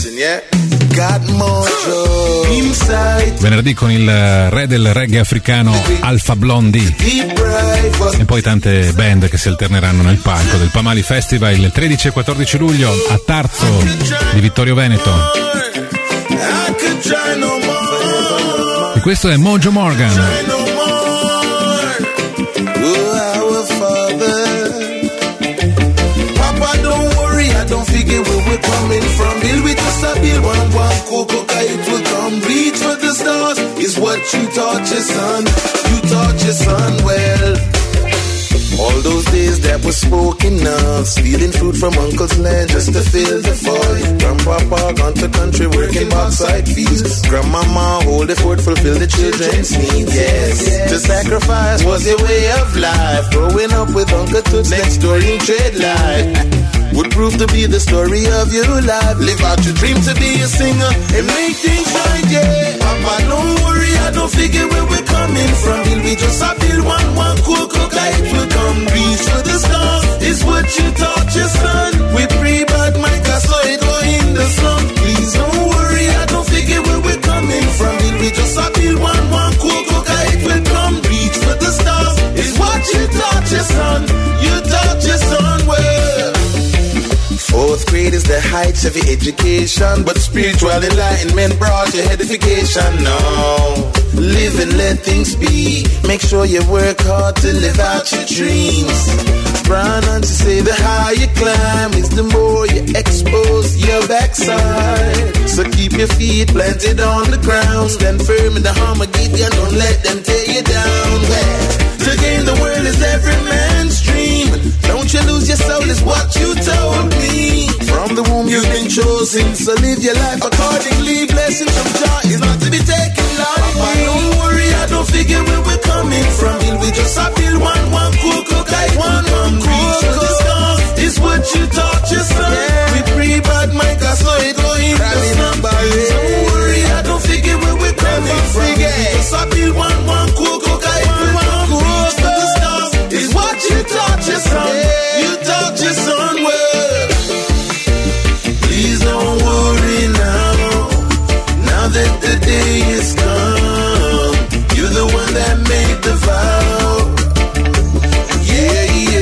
Venerdì con il re del reggae africano Alpha Blondy e poi tante band che si alterneranno nel palco del Pamali Festival il 13 e 14 luglio a Tarzo di Vittorio Veneto. E questo è Mojo Morgan. Don't forget where we're coming from. Build with us a build one cocoa, it will come. Reach for the stars is what you taught your son. You taught your son well. All those days that were spoken of, stealing fruit from uncle's land just to fill the void. Grandpapa gone to country working backside fields. Grandmama hold the fort, fulfill the children's needs. Yes, to sacrifice was a way of life. Growing up with Uncle Toots next door in trade life would prove to be the story of your life. Live out your dream to be a singer and make things right, yeah. Papa, don't worry, I don't figure where we're coming from. We just a build one cool cook, it will come. Reach for the stars is what you taught your son. We pray bad Micah, so it go in the sun. Please don't worry, I don't figure where we're coming from. We just a build one cool cook, it will come. Reach for the stars is what you taught your son. You taught your son well. 4th grade is the height of your education, but spiritual enlightenment brought you edification. No, live and let things be. Make sure you work hard to live out your dreams. Brian to say the higher you climb is the more you expose your backside. So keep your feet planted on the ground, stand firm in the hammer, give you, don't let them tear you down. Well, to gain the world is every man's dream. Don't you lose your soul is what you told me. From the womb you've been chosen, so live your life accordingly. Blessings from God is not to be taken lightly. Papa, don't worry, I don't figure where we're coming from. We just a build one cool cook, one reach for the stars is what you taught your son. Yeah. We pray bad Micah, so it go in the sun. Don't worry, I don't figure where we're coming from. We just a build one cool cook, reach for the stars is what you taught your son. Yeah. You taught your son well. Please don't worry now. Now that the day is come, you're the one that made the vow. Yeah,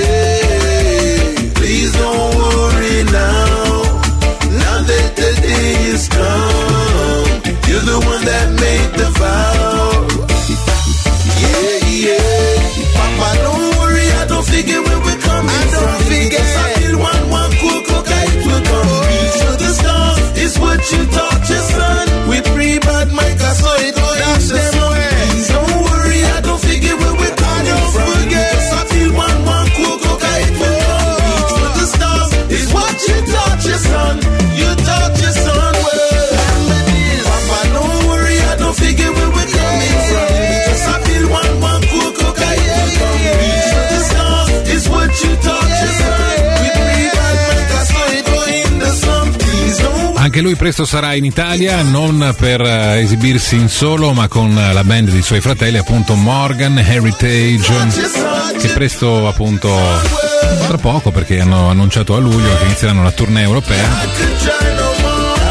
yeah. Please don't worry now. Now that the day is come, you're the one that made the vow. Yeah, yeah. Papa, don't worry, I don't figure where we're coming from. I figure I feel one cool cook, it will come. Reach for the stars is what you taught your son. We pray bad Micah, so it go in the sun. Please don't worry, I don't figure where we're coming from. Because I feel one cool cook, it will come. Reach for the stars is what you taught your son. You taught your son well. Papa, don't worry, I don't figure where we're coming from. Because I feel one cool cook, it will come. Reach for the stars is what you taught your son. We pray bad Micah, so it go in the sun. Please don't. Anche lui presto sarà in Italia, non per esibirsi in solo, ma con la band dei suoi fratelli, appunto Morgan Heritage, che presto, appunto, tra poco, perché hanno annunciato a luglio che inizieranno la tournée europea.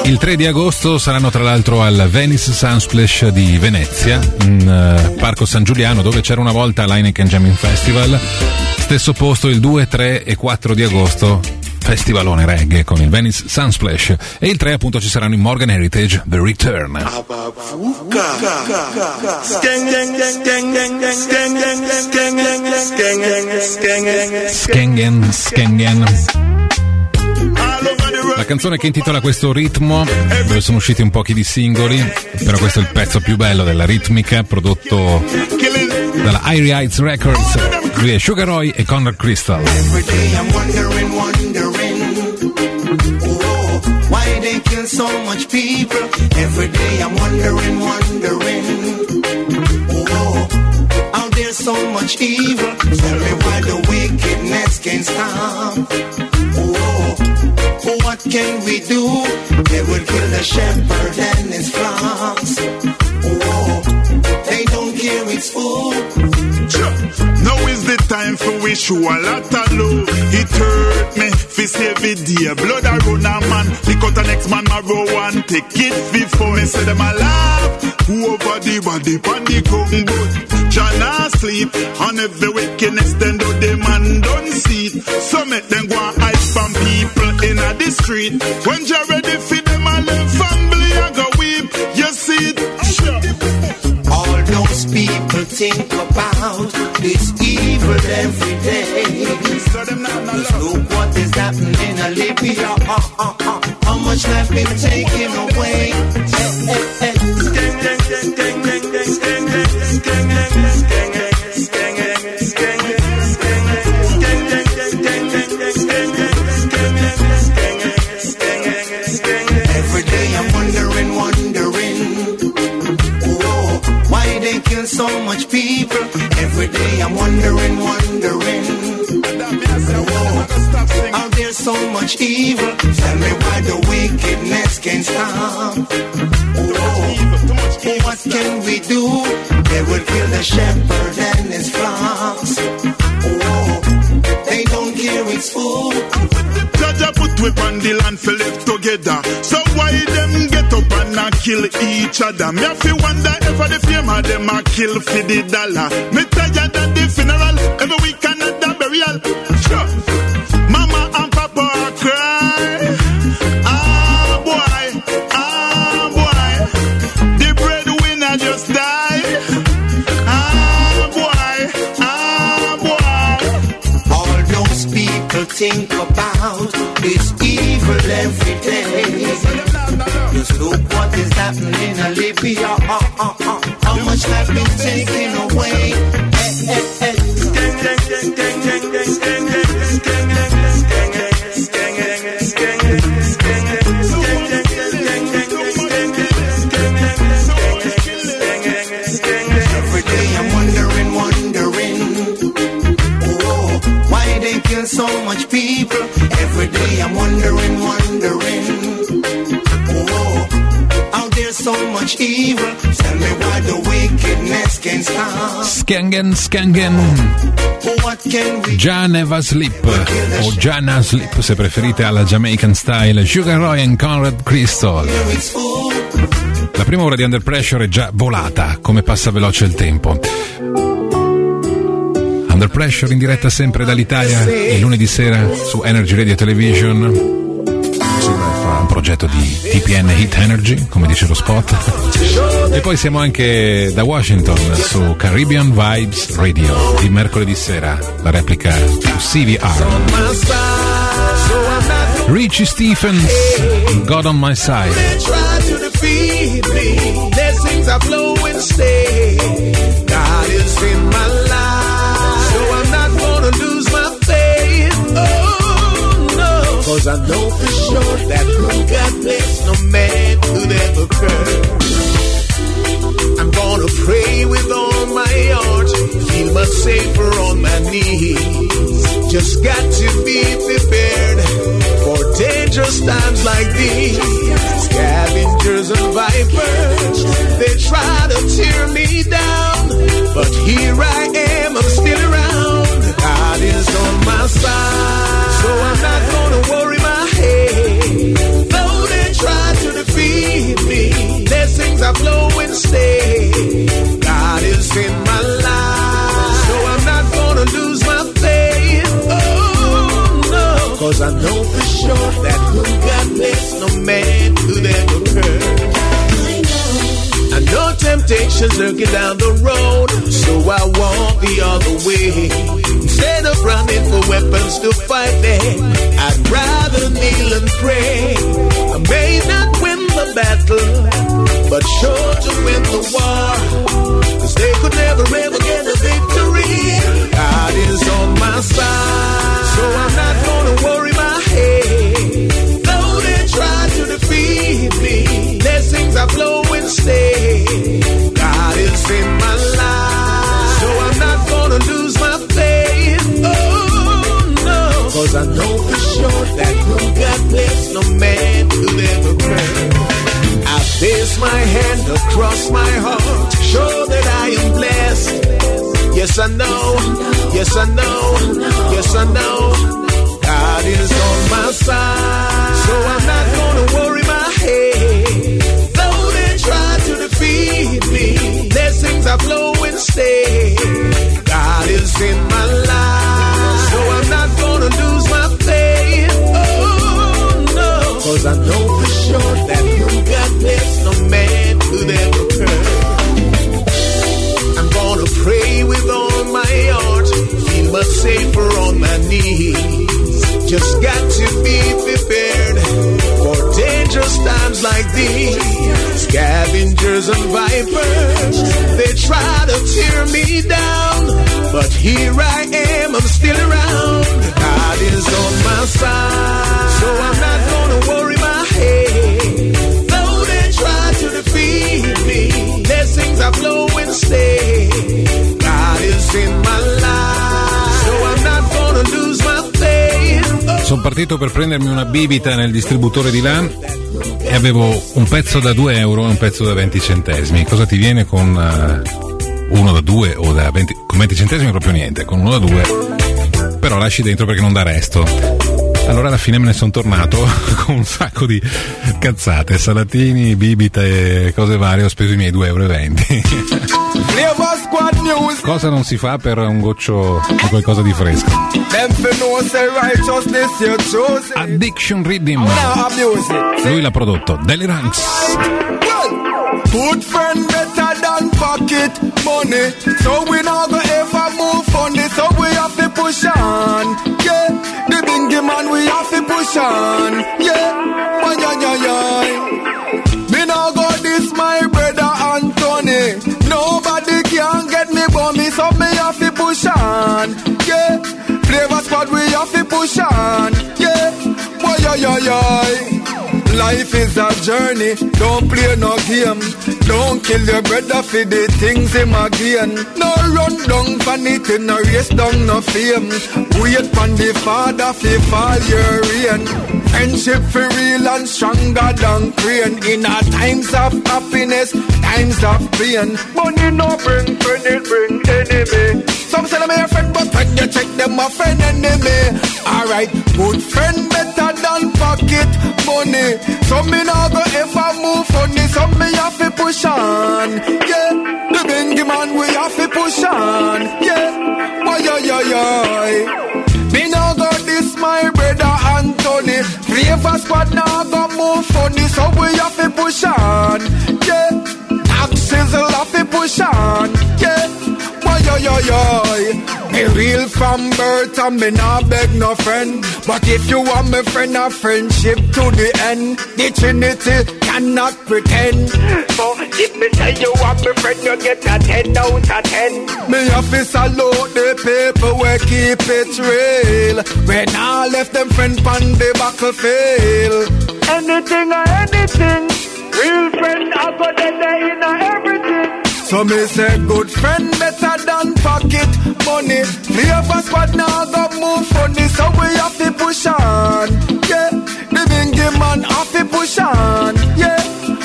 Il 3 di agosto saranno tra l'altro al Venice Sunsplash di Venezia, in Parco San Giuliano, dove c'era una volta l'Heineken Jamming Festival. Stesso posto il 2, 3 e 4 di agosto, festivalone reggae con il Venice Sunsplash. E il 3 appunto ci saranno in Morgan Heritage The Return. Skengen. La canzone che intitola questo ritmo, dove sono usciti un pochi di singoli, però questo è il pezzo più bello della ritmica, prodotto dalla Irie Heights Records. Lui è Sugar Roy e Conrad Crystal. Everyday I'm wondering, oh, why they kill so much people. Everyday I'm wondering, oh, out there so much evil. Tell me why the wickedness can't stop. Oh, what can we do? They will kill the shepherd and his flocks. Oh, they don't care it's food. Now is the time for we show a lot of love. It hurt me, fi every day. Blood a run a man, lick out the next man a row and take it before me say them a laugh. Over the body, pan the gun, but John sleep. On every wickedness, then do the man don't see it. So make them go and hide from people in the street. When you're ready for them a live family, I go weep. You see it? All those people think about this evil every day. Just look what is happening in Libya. How much life been taken away? Every day I'm wondering, why they kill so much people. Every day I'm wondering, oh, out there so much evil. Tell me why the wickedness can't stop. Oh, what can we do? They will kill the shepherd and his flocks. Oh, they don't care it's food. Jaja put whip on the land for live together. So why them get up and a kill each other? Me have to wonder if the fame of them a kill for the dollar. Me tired of the funeral, every week another burial. Sure. Mama and Papa are cry. Ah boy, the breadwinner just die. Ah boy. All those people think about this evil every day. Just look what is happening in Libya. How much life been taken away? Every day I'm wondering, oh, why they kill so much people. Every day I'm wondering, oh, out there so much evil. Tell me why the wickedness can't stop. Skengen. What can we Janeva Sleep o Jana Sleep se preferite alla Jamaican style. Sugar Roy and Conrad Crystal. La prima ora di Under Pressure è già volata, come passa veloce il tempo. Under Pressure in diretta sempre dall'Italia il lunedì sera su Energy Radio Television, un progetto di TPN Hit Energy, come dice lo spot. E poi siamo anche da Washington su Caribbean Vibes Radio il mercoledì sera, la replica su CVR. Richie Stephens, God on My Side. Blessings are flowing steady. God is in my life, so I'm not gonna lose my faith. Oh no, 'cause I know for sure that who God bless, no man could ever curse. I'm gonna pray with all my heart, feel much safer on my knees. Just got to be prepared for dangerous times like these. Scavengers and vipers, they try to tear me down, but here I am, I'm still around. God is on my side, so I'm not gonna worry my head. Though they try to Cause I know for sure that who God bless, no man could ever curse. I know temptation's lurking down the road, so I walk the other way. Instead of running for weapons to fight them, I'd rather kneel and pray. I may not win the battle, but sure to win the war. Cause they could never ever get a victory. God is on my side, so I'm not gonna worry my head. Though they try to defeat me, blessings are flowing steady. God is in my life, so I'm not gonna lose my faith. Oh no, cause I know for sure that who God bless, no man could ever curse. I place my hand across my heart, show that I am blessed. Yes I know, yes I know, yes I know. God is on my side, so I'm not gonna worry my head. Though they try to defeat me, blessings are flowing steady. God is in my life, so I'm not gonna lose my faith. Oh no, cause I know for sure that who God bless, no man could ever curse. I'm gonna pray with all my heart, feel much safer on my knees. Just got to be prepared for dangerous times like these. Scavengers and vipers, they try to tear me down, but here I am, I'm still around. God is on my side, so I'm not gonna worry my head. Though they try to defeat me, blessings are flowing steady. God is in my life, so I'm not gonna lose my faith. Sono partito per prendermi una bibita nel distributore di là e avevo un pezzo da 2 euro e un pezzo da 20 centesimi. Cosa ti viene con uno da 2 o da 20? Con 20 centesimi proprio niente, con uno da 2 però lasci dentro perché non dà resto. Allora alla fine me ne sono tornato con un sacco di cazzate, salatini, bibita e cose varie. Ho speso i miei 2,20 euro. Cosa non si fa per un goccio di qualcosa di fresco? Addiction Rhythm. Lui l'ha prodotto, Deli Ranks. Good friend better than pocket money, so we not go ever move funny, so we have to push on. Yeah, the bingy man we have to push on. Yeah, me now go this my brother Anthony. Nobody can get me bummy, so me have to push on. Yeah, Flavor Squad we have to push on. Yeah, life is a journey, don't play no game. Don't kill your brother for the things him again. No run down for it, no race down no fame. Wait on the Father fi fall your rain. Friendship for real and stronger than crane. In our times of happiness, times of pain. Money no bring friend, it bring enemy. Some say them a friend, but when you check them a friend enemy. Alright, good friend better than pocket money. So me nah go ever move funny, so me have to push on. Yeah, the bingy man we have to push on. Yeah, me nah go this my brother Anthony. Flavor Squad nah go move funny, so we have to push on. Yeah, taxes will have to push on. Yeah. Me real from birth and me not beg no friend. But if you want me friend, a friendship to the end. The Trinity cannot pretend. So if me say you want me friend, you get a 10 out of 10. Me have to salute the people we keep it real. When I left them friend on the battlefield. Anything or anything, real friend I got them in everything. So me say good friend better than pocket money. Flavor Squad now go move funny, so we have to push on. Yeah, the bingy man have to push on. Yeah,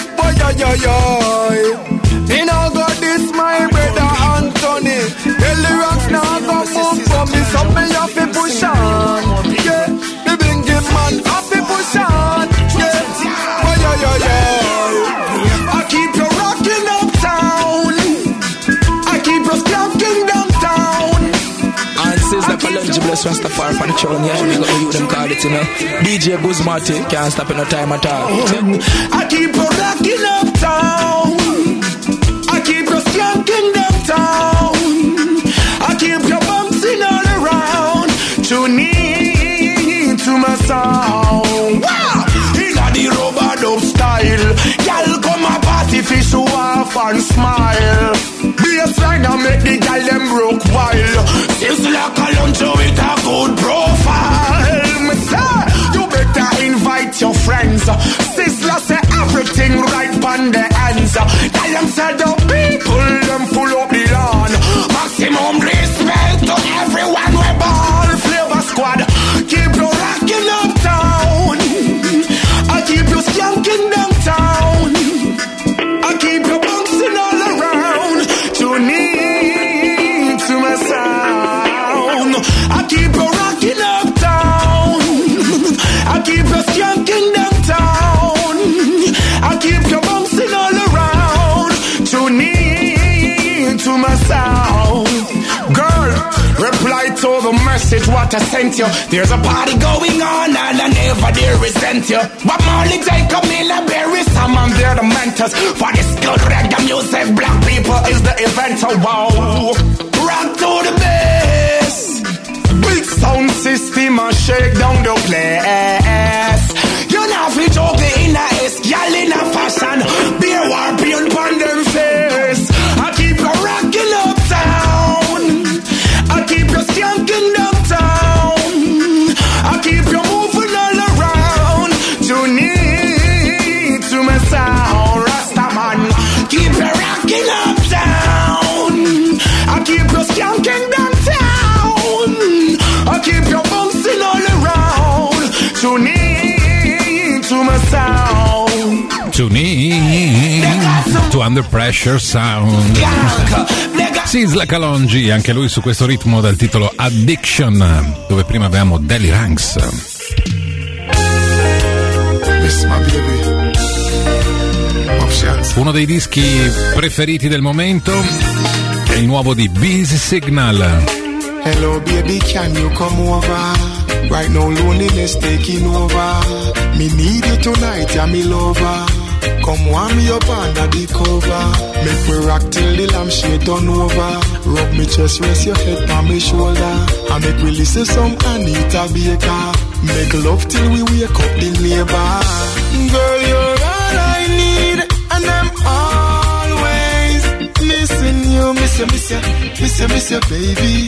me now got this my brother Anthony. Deli Ranks now go move for me, so me have to push on. Yeah, the bingy man have to push on. Yeah, I keep you rocking uptown. I keep us clocking downtown. And says the Palunja bless Rastafari for the tune, yeah. We got to use them call it, you know. DJ Guzmati, can't stop in no time at all. I keep you rocking uptown. I keep you skanking downtown. I keep you bouncing all around. Tune in to my sound. Wow! Inna the rubber dub style. Y'all come a party fi show off and smile. Bassline a make the gal them broke wild. Sizzla Kalonzo with a good profile. Me say, you better invite your friends. Sizzla say everything right on the ends. Tell them say the people them pull up the lawn. Maximum respect to everyone we ball. Flavor Squad, keep you rocking uptown. I keep you skanking downtown. I keep you bouncing all around. Tune in to my sound. I keep you rocking uptown. I keep you skanking downtown. I keep you bouncing all around. Tune in to my sound. Girl, reply to the message what I sent you. There's a party going on and I never dare resent you. But Marley, Jacob, Miller, Berry, some of they're the mentors. For this good reggae music, black people is the event. Oh, wow. Rock to the bass. Big sound system and shake down the place. You know if you joke the inner is y'all in a fashion. Beer war paint on them face. I keep you rocking uptown. I keep you skanking downtown. I keep you moving all around. Tune in to my sound, Rastaman. Keep you rocking uptown. I keep you skanking downtown. I keep you bouncing all around. Tune in to my sound. Tune in to Under Pressure Sound. Sizzla Kalonji, anche lui su questo ritmo dal titolo Addiction, dove prima avevamo Deli Ranks. Uno dei dischi preferiti del momento è il nuovo di Busy Signal. Hello baby, can you come over? Right now loneliness taking over. Me need you tonight, yeah me lover. Come warm me up under the cover. Make me rock till the lampshade turn over. Rub me chest, rest your head on my shoulder. And make we listen some Anita Baker. Make love till we wake up the neighbor. Girl, you're all I need, and I'm always missing you. Miss you, baby.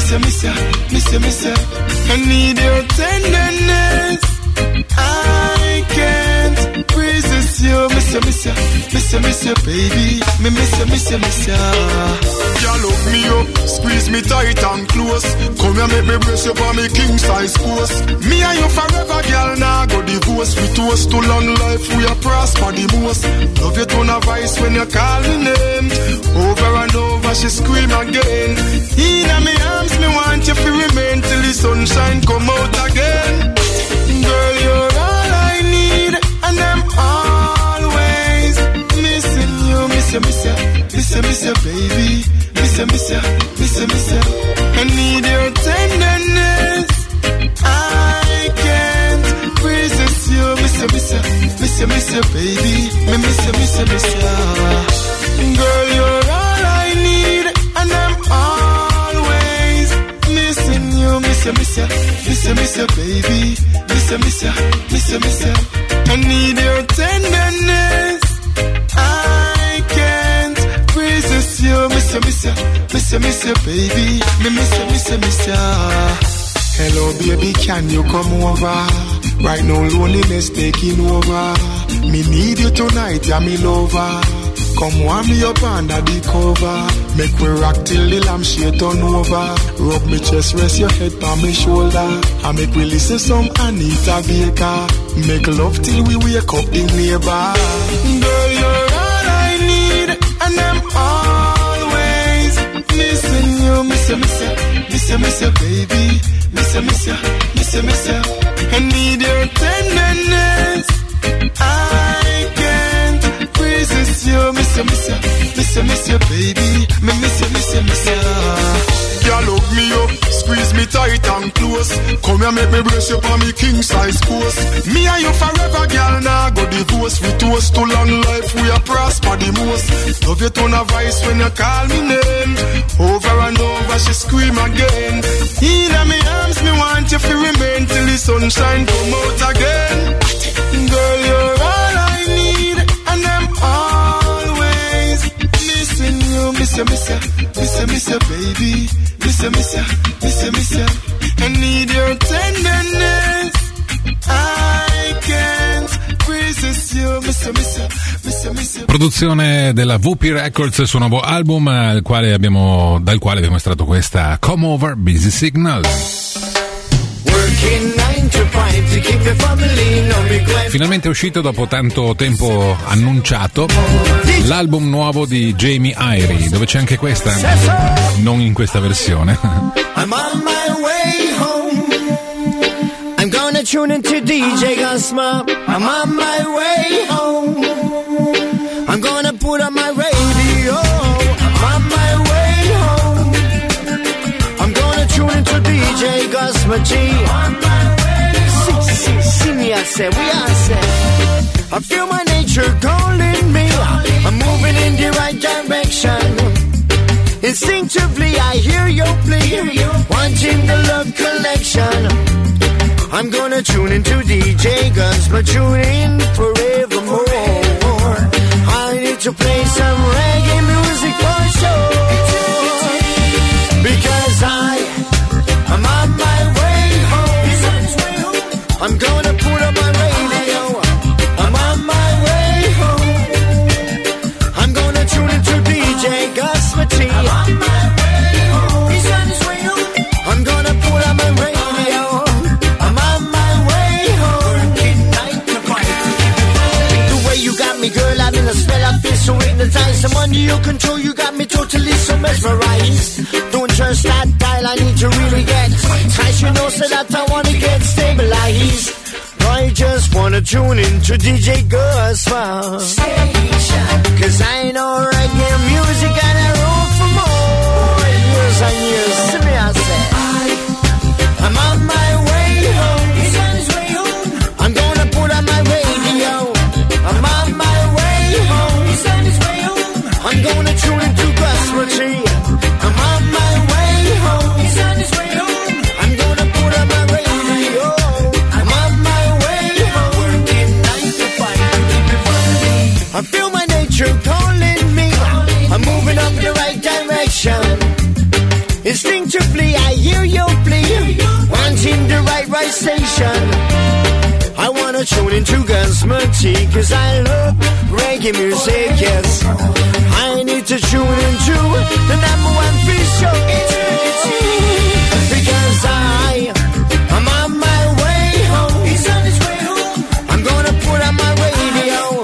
Miss you. I need your tenderness. I can't resist you. Miss you, baby. Miss you. You look me up, squeeze me tight and close. Come here, make me brace you for me king size post. Me and you forever, girl, now go divorce. We toast to long life, we are prosper the most. Love you tone of voice when you call me name. Over and over, she scream again. In my arms, me want you to remain till the sunshine come out again. Girl, you're all I need, and I'm always missing you. Miss you, baby. Miss you. I need your tenderness. I can't resist you. Miss you, baby. Miss you. Girl, you're all I need, and I'm always missing you. Miss you, baby. Miss you. I need your tenderness. I can't resist you. Miss you, baby. Miss you. Hello, baby, can you come over? Right now, loneliness taking over. Me need you tonight, yeah, me lover. Come warm me up under the cover. Make we rock till the lampshade turn over. Rub me chest, rest your head on my shoulder. And make we listen some Anita Baker. Make love till we wake up the neighbor. Girl, you're all I need, and I'm always missing you. Miss you, baby. Miss you. I need your tenderness. I can't resist you. Miss you, baby. Miss you. girl, hug me up, squeeze me tight and close. Come here, make me brace you for me king size post. Me and you forever, girl, now go divorce. We toast to long life, we are prosper the most. Love you tone of voice when you call me name. Over and over, she scream again. In my arms, me want you to remain till the sunshine come out again. Girl, you're all I need, and I'm always missing you. Miss you, baby. Miss you. I need your tenderness. I can't resist you. Miss you. Produzione della VP Records, il suo nuovo album, dal quale abbiamo estratto questa Come Over, Busy Signal. Finalmente è uscito dopo tanto tempo annunciato l'album nuovo di Jamie Irie, dove c'è anche questa, non in questa versione. I'm on my way home. I'm gonna tune into DJ Gusma. I'm on my way home. I'm gonna put on my radio. I'm on my way home. I'm gonna tune into DJ Gusma G. See me, I said, we are said. I feel my nature calling me. I'm moving in the right direction. Instinctively I hear your plea, wanting the love collection. I'm gonna tune into DJ Guns, but tune in forevermore. I need to play some reggae music for sure, because I'm on my way home. I'm gonna put on my radio. I'm on my way home. I'm gonna tune into DJ Gus Mati. I'm on my way home. He's on his way home. I'm gonna put on my radio. I'm on my way home. The way you got me, girl, I'm in a spell. I feel so hypnotized. I'm under your control. You got me totally so mesmerized. Don't trust that dial. I need to really get. Cause you know, so that I wanna get stabilized. I just wanna tune into DJ Gus Station, cause I know reggae music and I roll for more years and years. See me, I say I'm on my way home. He's on his way home. I'm gonna put on my radio. I'm on my way home. He's on his way home. I'm gonna tune into Gus Ritchie. I'm on my way home. He's on his way home. I'm gonna put on my radio. I feel my nature calling me. I'm moving up in the right direction. Instinctively I hear your plea, wanting the right station. I wanna tune into Gunsmurty, cause I love reggae music, yes. I need to tune into the #1 free show, because I'm on my way home. He's on his way home. I'm gonna put on my radio.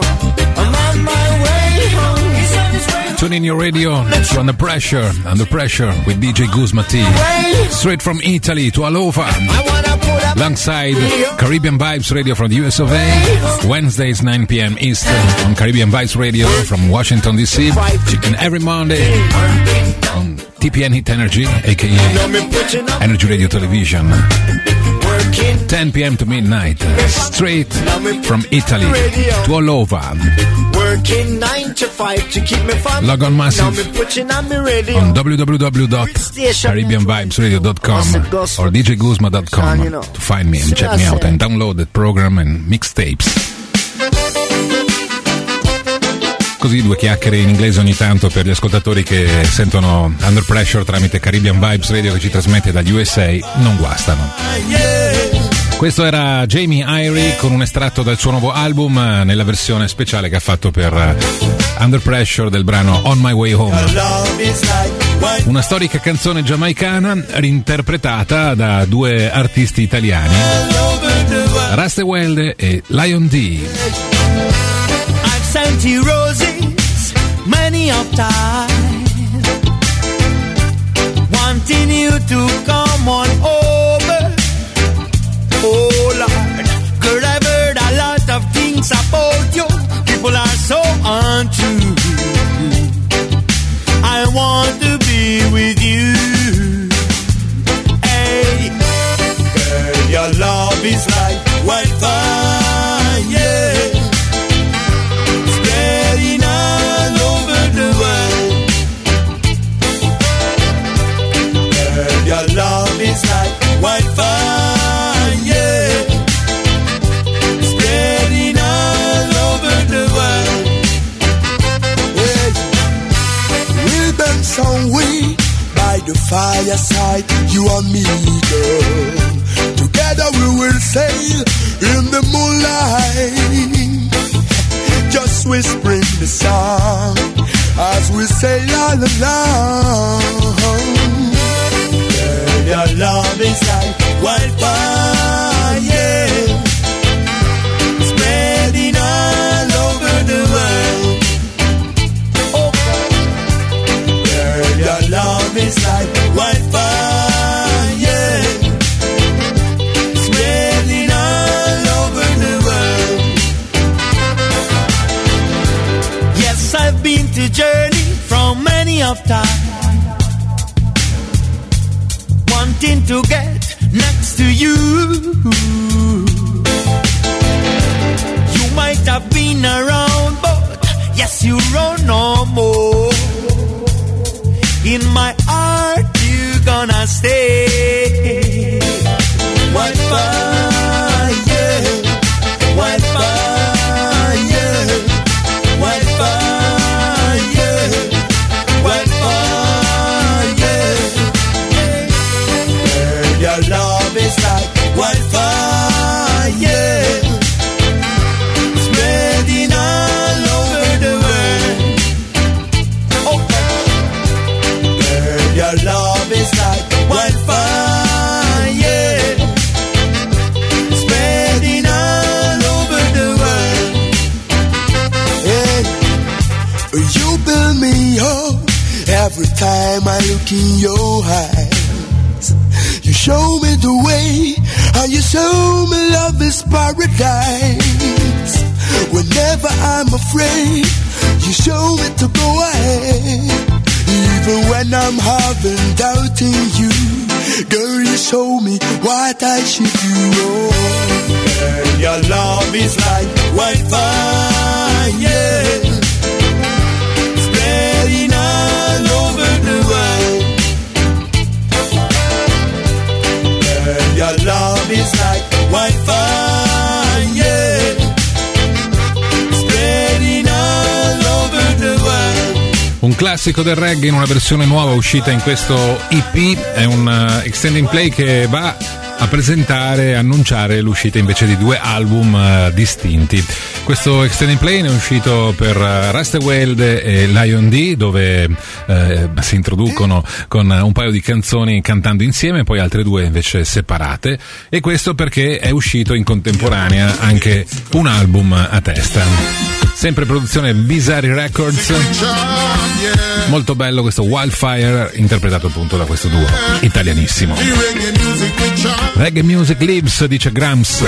Tune in your radio to Under Pressure with DJ Guzma T. Straight from Italy to Alova. Alongside Caribbean Vibes Radio from the US of A. Wednesdays 9 p.m. Eastern on Caribbean Vibes Radio from Washington DC. And every Monday on TPN Hit Energy, aka Energy Radio Television. 10 p.m. to midnight, straight from Italy to all over. Working 9 to 5 to keep me fun. Log on massive on www.caribbeanvibesradio.com or djguzma.com to find me and check me out and download the program and mixtapes. Così due chiacchiere in inglese ogni tanto per gli ascoltatori che sentono Under Pressure tramite Caribbean Vibes Radio che ci trasmette dagli USA, non guastano. Questo era Jamie Irie con un estratto dal suo nuovo album nella versione speciale che ha fatto per Under Pressure del brano On My Way Home. Una storica canzone giamaicana reinterpretata da due artisti italiani, Rastewelde e Lion D. Sent you roses many a time, wanting you to come on over. Oh Lord, girl, I've heard a lot of things about you. People are so untrue. I want to be with you. is like wildfire, spreading all over the world. Girl, your love is like wildfire, spreading all over the world. Hey, we'll bend some way by the fireside, you and me, girl. Together we will sail in the moonlight, just whispering the song as we sail all along. Girl, your love is like wildfire, spreading all over the world. Oh, girl, your love is like wildfire, spreading all over the world. Yes, I've been to journey from many of time, wanting to get next to you. You might have been around, but yes, you run no more. In my heart, you gonna stay. Wildfire, wildfire, wildfire, wildfire. Your love is like wildfire, spreading all over the world. Oh, girl, your love is like wildfire, spreading all over the world. Hey, you build me up every time I look in your eyes. You show me the way, and you show me love is paradise. Whenever I'm afraid, you show me to go ahead. Even when I'm having doubt in you, girl, you show me what I should do. Oh, girl, your love is like wildfire, spreading all over the world. Your love is like wildfire, spreading all over the world. Un classico del reggae in una versione nuova uscita in questo EP, è un extending play che va a presentare, annunciare l'uscita invece di due album distinti. Questo extending play è uscito per Rasta Wild e Lion D, dove si introducono con un paio di canzoni cantando insieme, poi altre due invece separate, e questo perché è uscito in contemporanea anche un album a testa. Sempre produzione Bizarre Records. Molto bello questo Wildfire, interpretato appunto da questo duo italianissimo. Reggae music lives, dice Grams.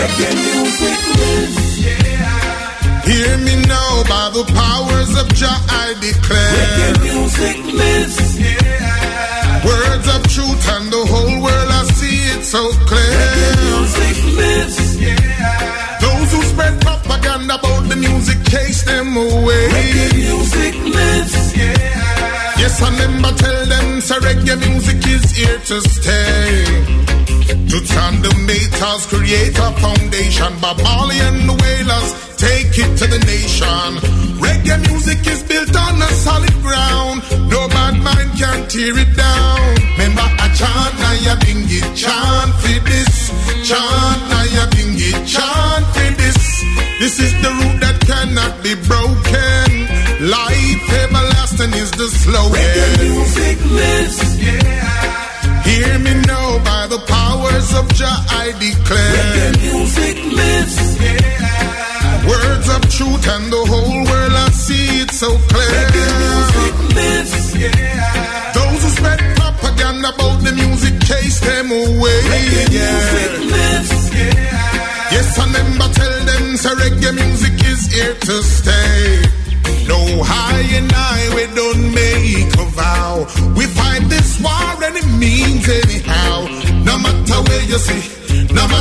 Hear me now, by the powers of Jah I declare. Reggae music lives. Words of truth and the whole world I see it so clear. Reggae music lives. Those who spread propaganda about the music, chase them away. Reggae music lives. Yes, I remember tell them, so reggae music is here to stay. To turn the meters, create a foundation. Bob Marley and the Wailers, take it to the nation. Reggae music is built on a solid ground. No bad mind can tear it down. Remember a chant, now you bring it. Chant for this. Chant, now you bring it. Chant for this. This is the root that cannot be broken. Life everlasting is the slogan. Reggae music lives. Hear me now, by the powers of Jah I declare. Reggae music lives. Words of truth and the whole world I see it so clear. Reggae music lives. Those who spread propaganda about the music, chase them away. Reggae music lives. Yes, I remember tell them, so reggae music is here to stay. No high and I, we don't make a vow. We fight this war and it means anyhow. No matter where you see, no matter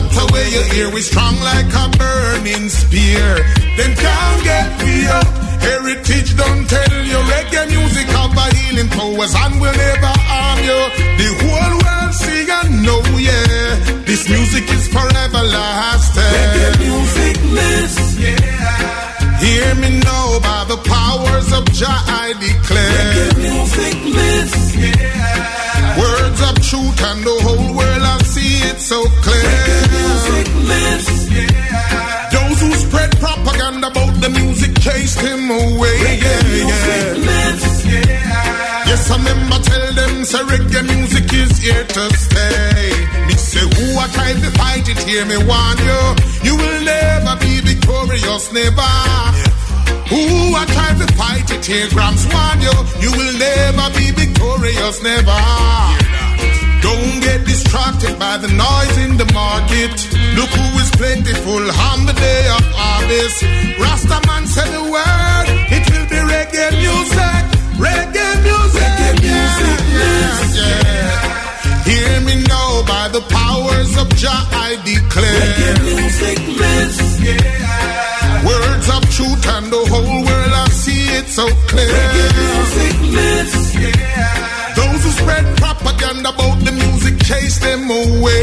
cut away your ear, we strong like a burning spear. Them can't get me up. Heritage don't tell you reggae music have a healing powers and will never harm you. The whole world see and know, yeah, this music is forever lasting. Reggae music lives, yeah. Hear me now, by the powers of Jah I declare. Reggae music lives, yeah. Words of truth and the whole world I see it so clear. Reggae music lives, yeah. Those who spread propaganda about the music chased him away. Reggae music lives, yeah. Yes, I remember tell them say reggae music is here to stay. Me say who I try to fight it, hear me warn you. You will never be victorious, never. Who I try to fight it, here Grams warn you. You will never be victorious, never. Don't get distracted by the noise in the market. Look who is plentiful on the day of harvest. Rastaman said the word, it will be reggae music. Reggae music, reggae music, yeah. Hear me now, by the powers of Jah I declare. Reggae music lives, yeah. Words of truth and the whole world I see it so clear. Reggae music lives, yeah. Those who spread propaganda about the music chase them away.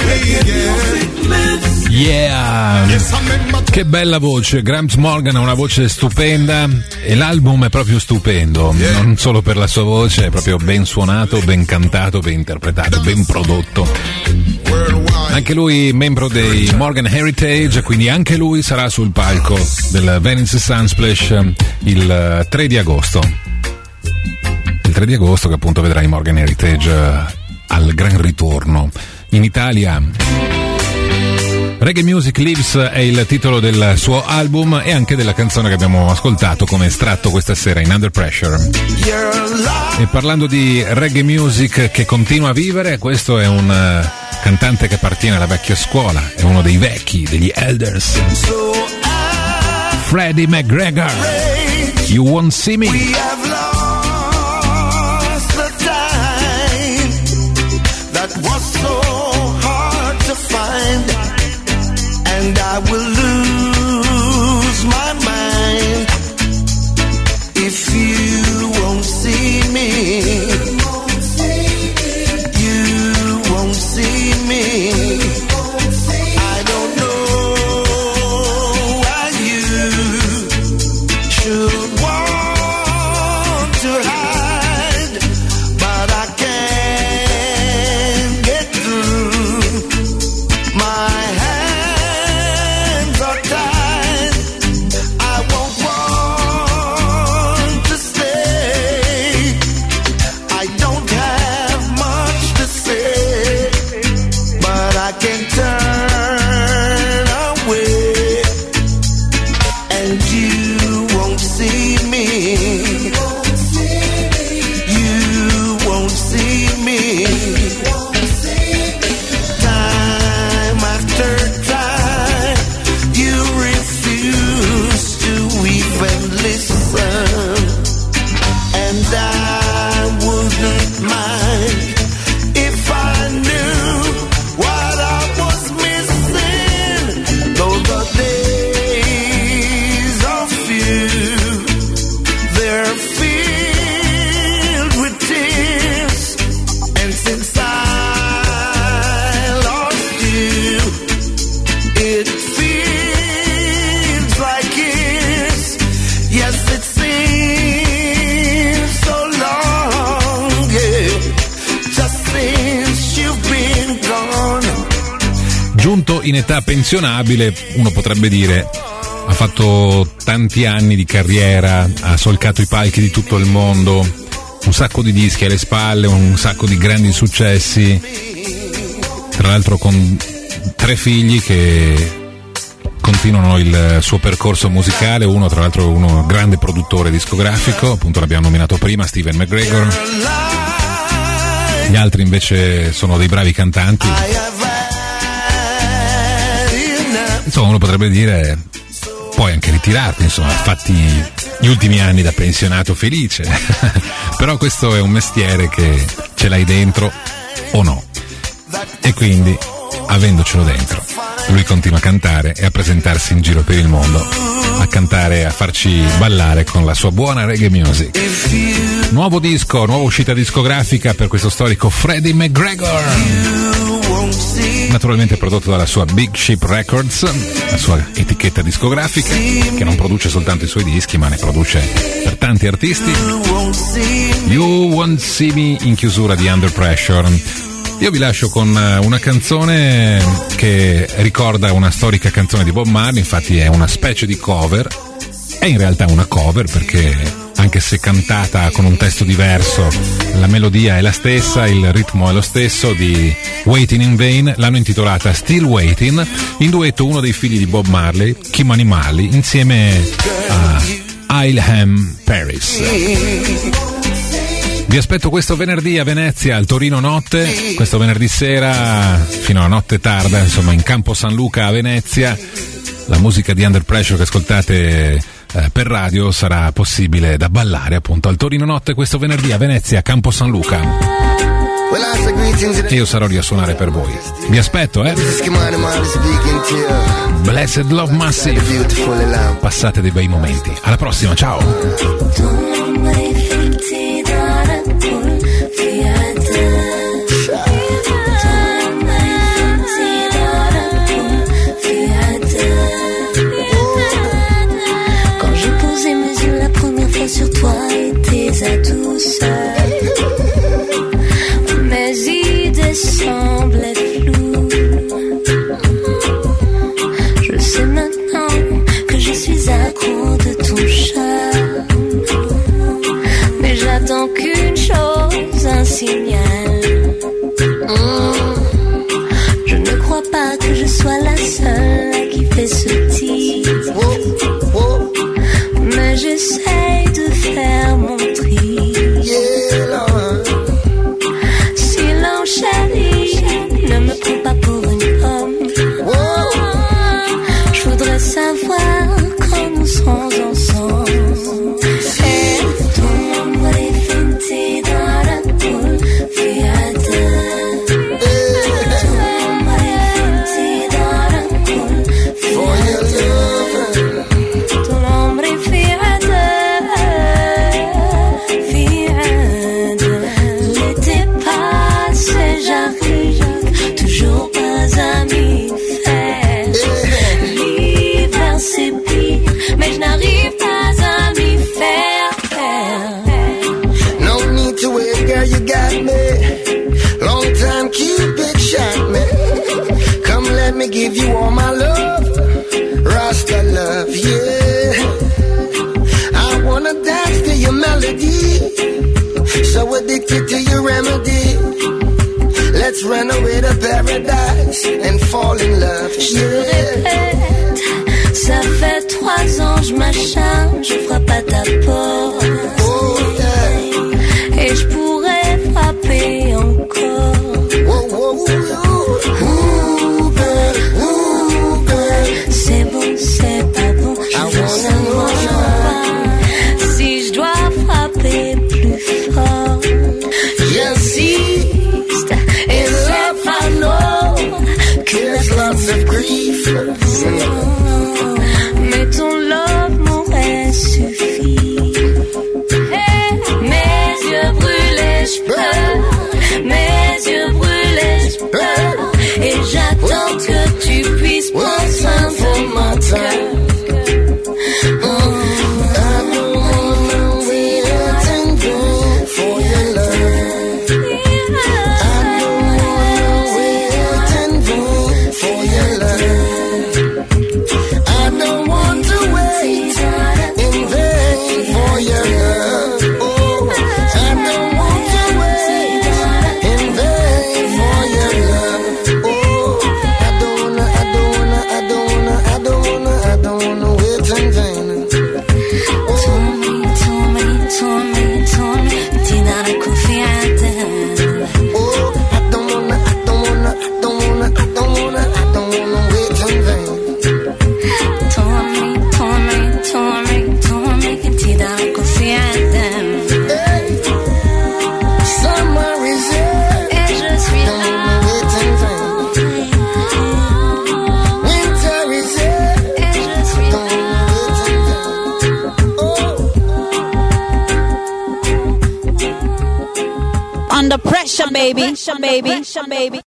Yeah, che bella voce. Gramps Morgan ha una voce stupenda e l'album è proprio stupendo, non solo per la sua voce, è proprio ben suonato, ben cantato, ben interpretato, ben prodotto. Anche lui membro dei Morgan Heritage, quindi anche lui sarà sul palco del Venice Sunsplash il 3 di agosto. Il 3 di agosto, che appunto vedrà i Morgan Heritage al gran ritorno in Italia. Reggae Music Lives è il titolo del suo album e anche della canzone che abbiamo ascoltato come estratto questa sera in Under Pressure. E parlando di reggae music che continua a vivere, questo è un cantante che appartiene alla vecchia scuola, è uno dei vecchi, degli Elders. Freddie McGregor, You Won't See Me. And I will lose my mind if you won't see me. You won't see me. I don't know why you should want to hide, but I can't get through. My In età pensionabile, uno potrebbe dire, ha fatto tanti anni di carriera, ha solcato i palchi di tutto il mondo, un sacco di dischi alle spalle, un sacco di grandi successi, tra l'altro con 3 figli che continuano il suo percorso musicale, uno tra l'altro uno grande produttore discografico, appunto l'abbiamo nominato prima, Steven McGregor, gli altri invece sono dei bravi cantanti. Insomma, uno potrebbe dire, puoi anche ritirarti, insomma, fatti gli ultimi anni da pensionato felice, però questo è un mestiere che ce l'hai dentro o no, e quindi avendocelo dentro lui continua a cantare e a presentarsi in giro per il mondo, a cantare e a farci ballare con la sua buona reggae music. Nuovo disco, nuova uscita discografica per questo storico Freddie McGregor, naturalmente prodotto dalla sua Big Ship Records, la sua etichetta discografica che non produce soltanto i suoi dischi ma ne produce per tanti artisti. You Won't See Me in chiusura di Under Pressure. Io vi lascio con una canzone che ricorda una storica canzone di Bob Marley, infatti è una specie di cover, è in realtà una cover perché anche se cantata con un testo diverso la melodia è la stessa, il ritmo è lo stesso, di Waiting in Vain. L'hanno intitolata Still Waiting, in duetto uno dei figli di Bob Marley, Kimani Marley, insieme a Ilham Paris. Vi aspetto questo venerdì a Venezia al Torino Notte, questo venerdì sera fino a notte tarda, insomma in Campo San Luca a Venezia. La musica di Under Pressure che ascoltate per radio sarà possibile da ballare appunto al Torino Notte questo venerdì a Venezia, Campo San Luca. E io sarò lì a suonare per voi. Vi aspetto, Blessed Love Massive. Passate dei bei momenti. Alla prossima, ciao. Sur toi et tes douceur, mes idées semblaient floues. Je sais maintenant que je suis accro de ton charme, mais j'attends qu'une chose, un signal. Je ne crois pas que je sois la seule à qui fait ce titre, mais j'essaye de faire mon tri. Silence chérie, ne me prends pas pour une pomme. Je voudrais savoir quand nous serons ensemble. Et ton ombre est feintée dans la cour, fiade. Ton ombre est feintée dans la cour, fiade. Ton ombre est fiade. Toujours pas à m'y faire. L'hiver c'est pire, mais je n'arrive pas à m'y faire. No need to wait, girl, you got me. Long time Cupid shot me. Come let me give you all my love, Rasta love, yeah. I wanna dance to your melody, so addicted to your remedy. Let's run away to paradise and fall in love. Je répète, ça fait 3 ans je m'acharne, je frappe à ta porte. Oh, yeah. Et je pourrais frapper encore. Oh, oh, oh. Ooh, girl, c'est bon, c'est pas bon, je veux savoir si je dois frapper plus fort. J'insiste. In love I know there's lots of grief. Mais ton love m'aurait suffi. Mes yeux brûlés, je pleure. Mes yeux brûlés, je pleure. Et j'attends que tu puisses prendre soin de mon cœur. pressure, baby.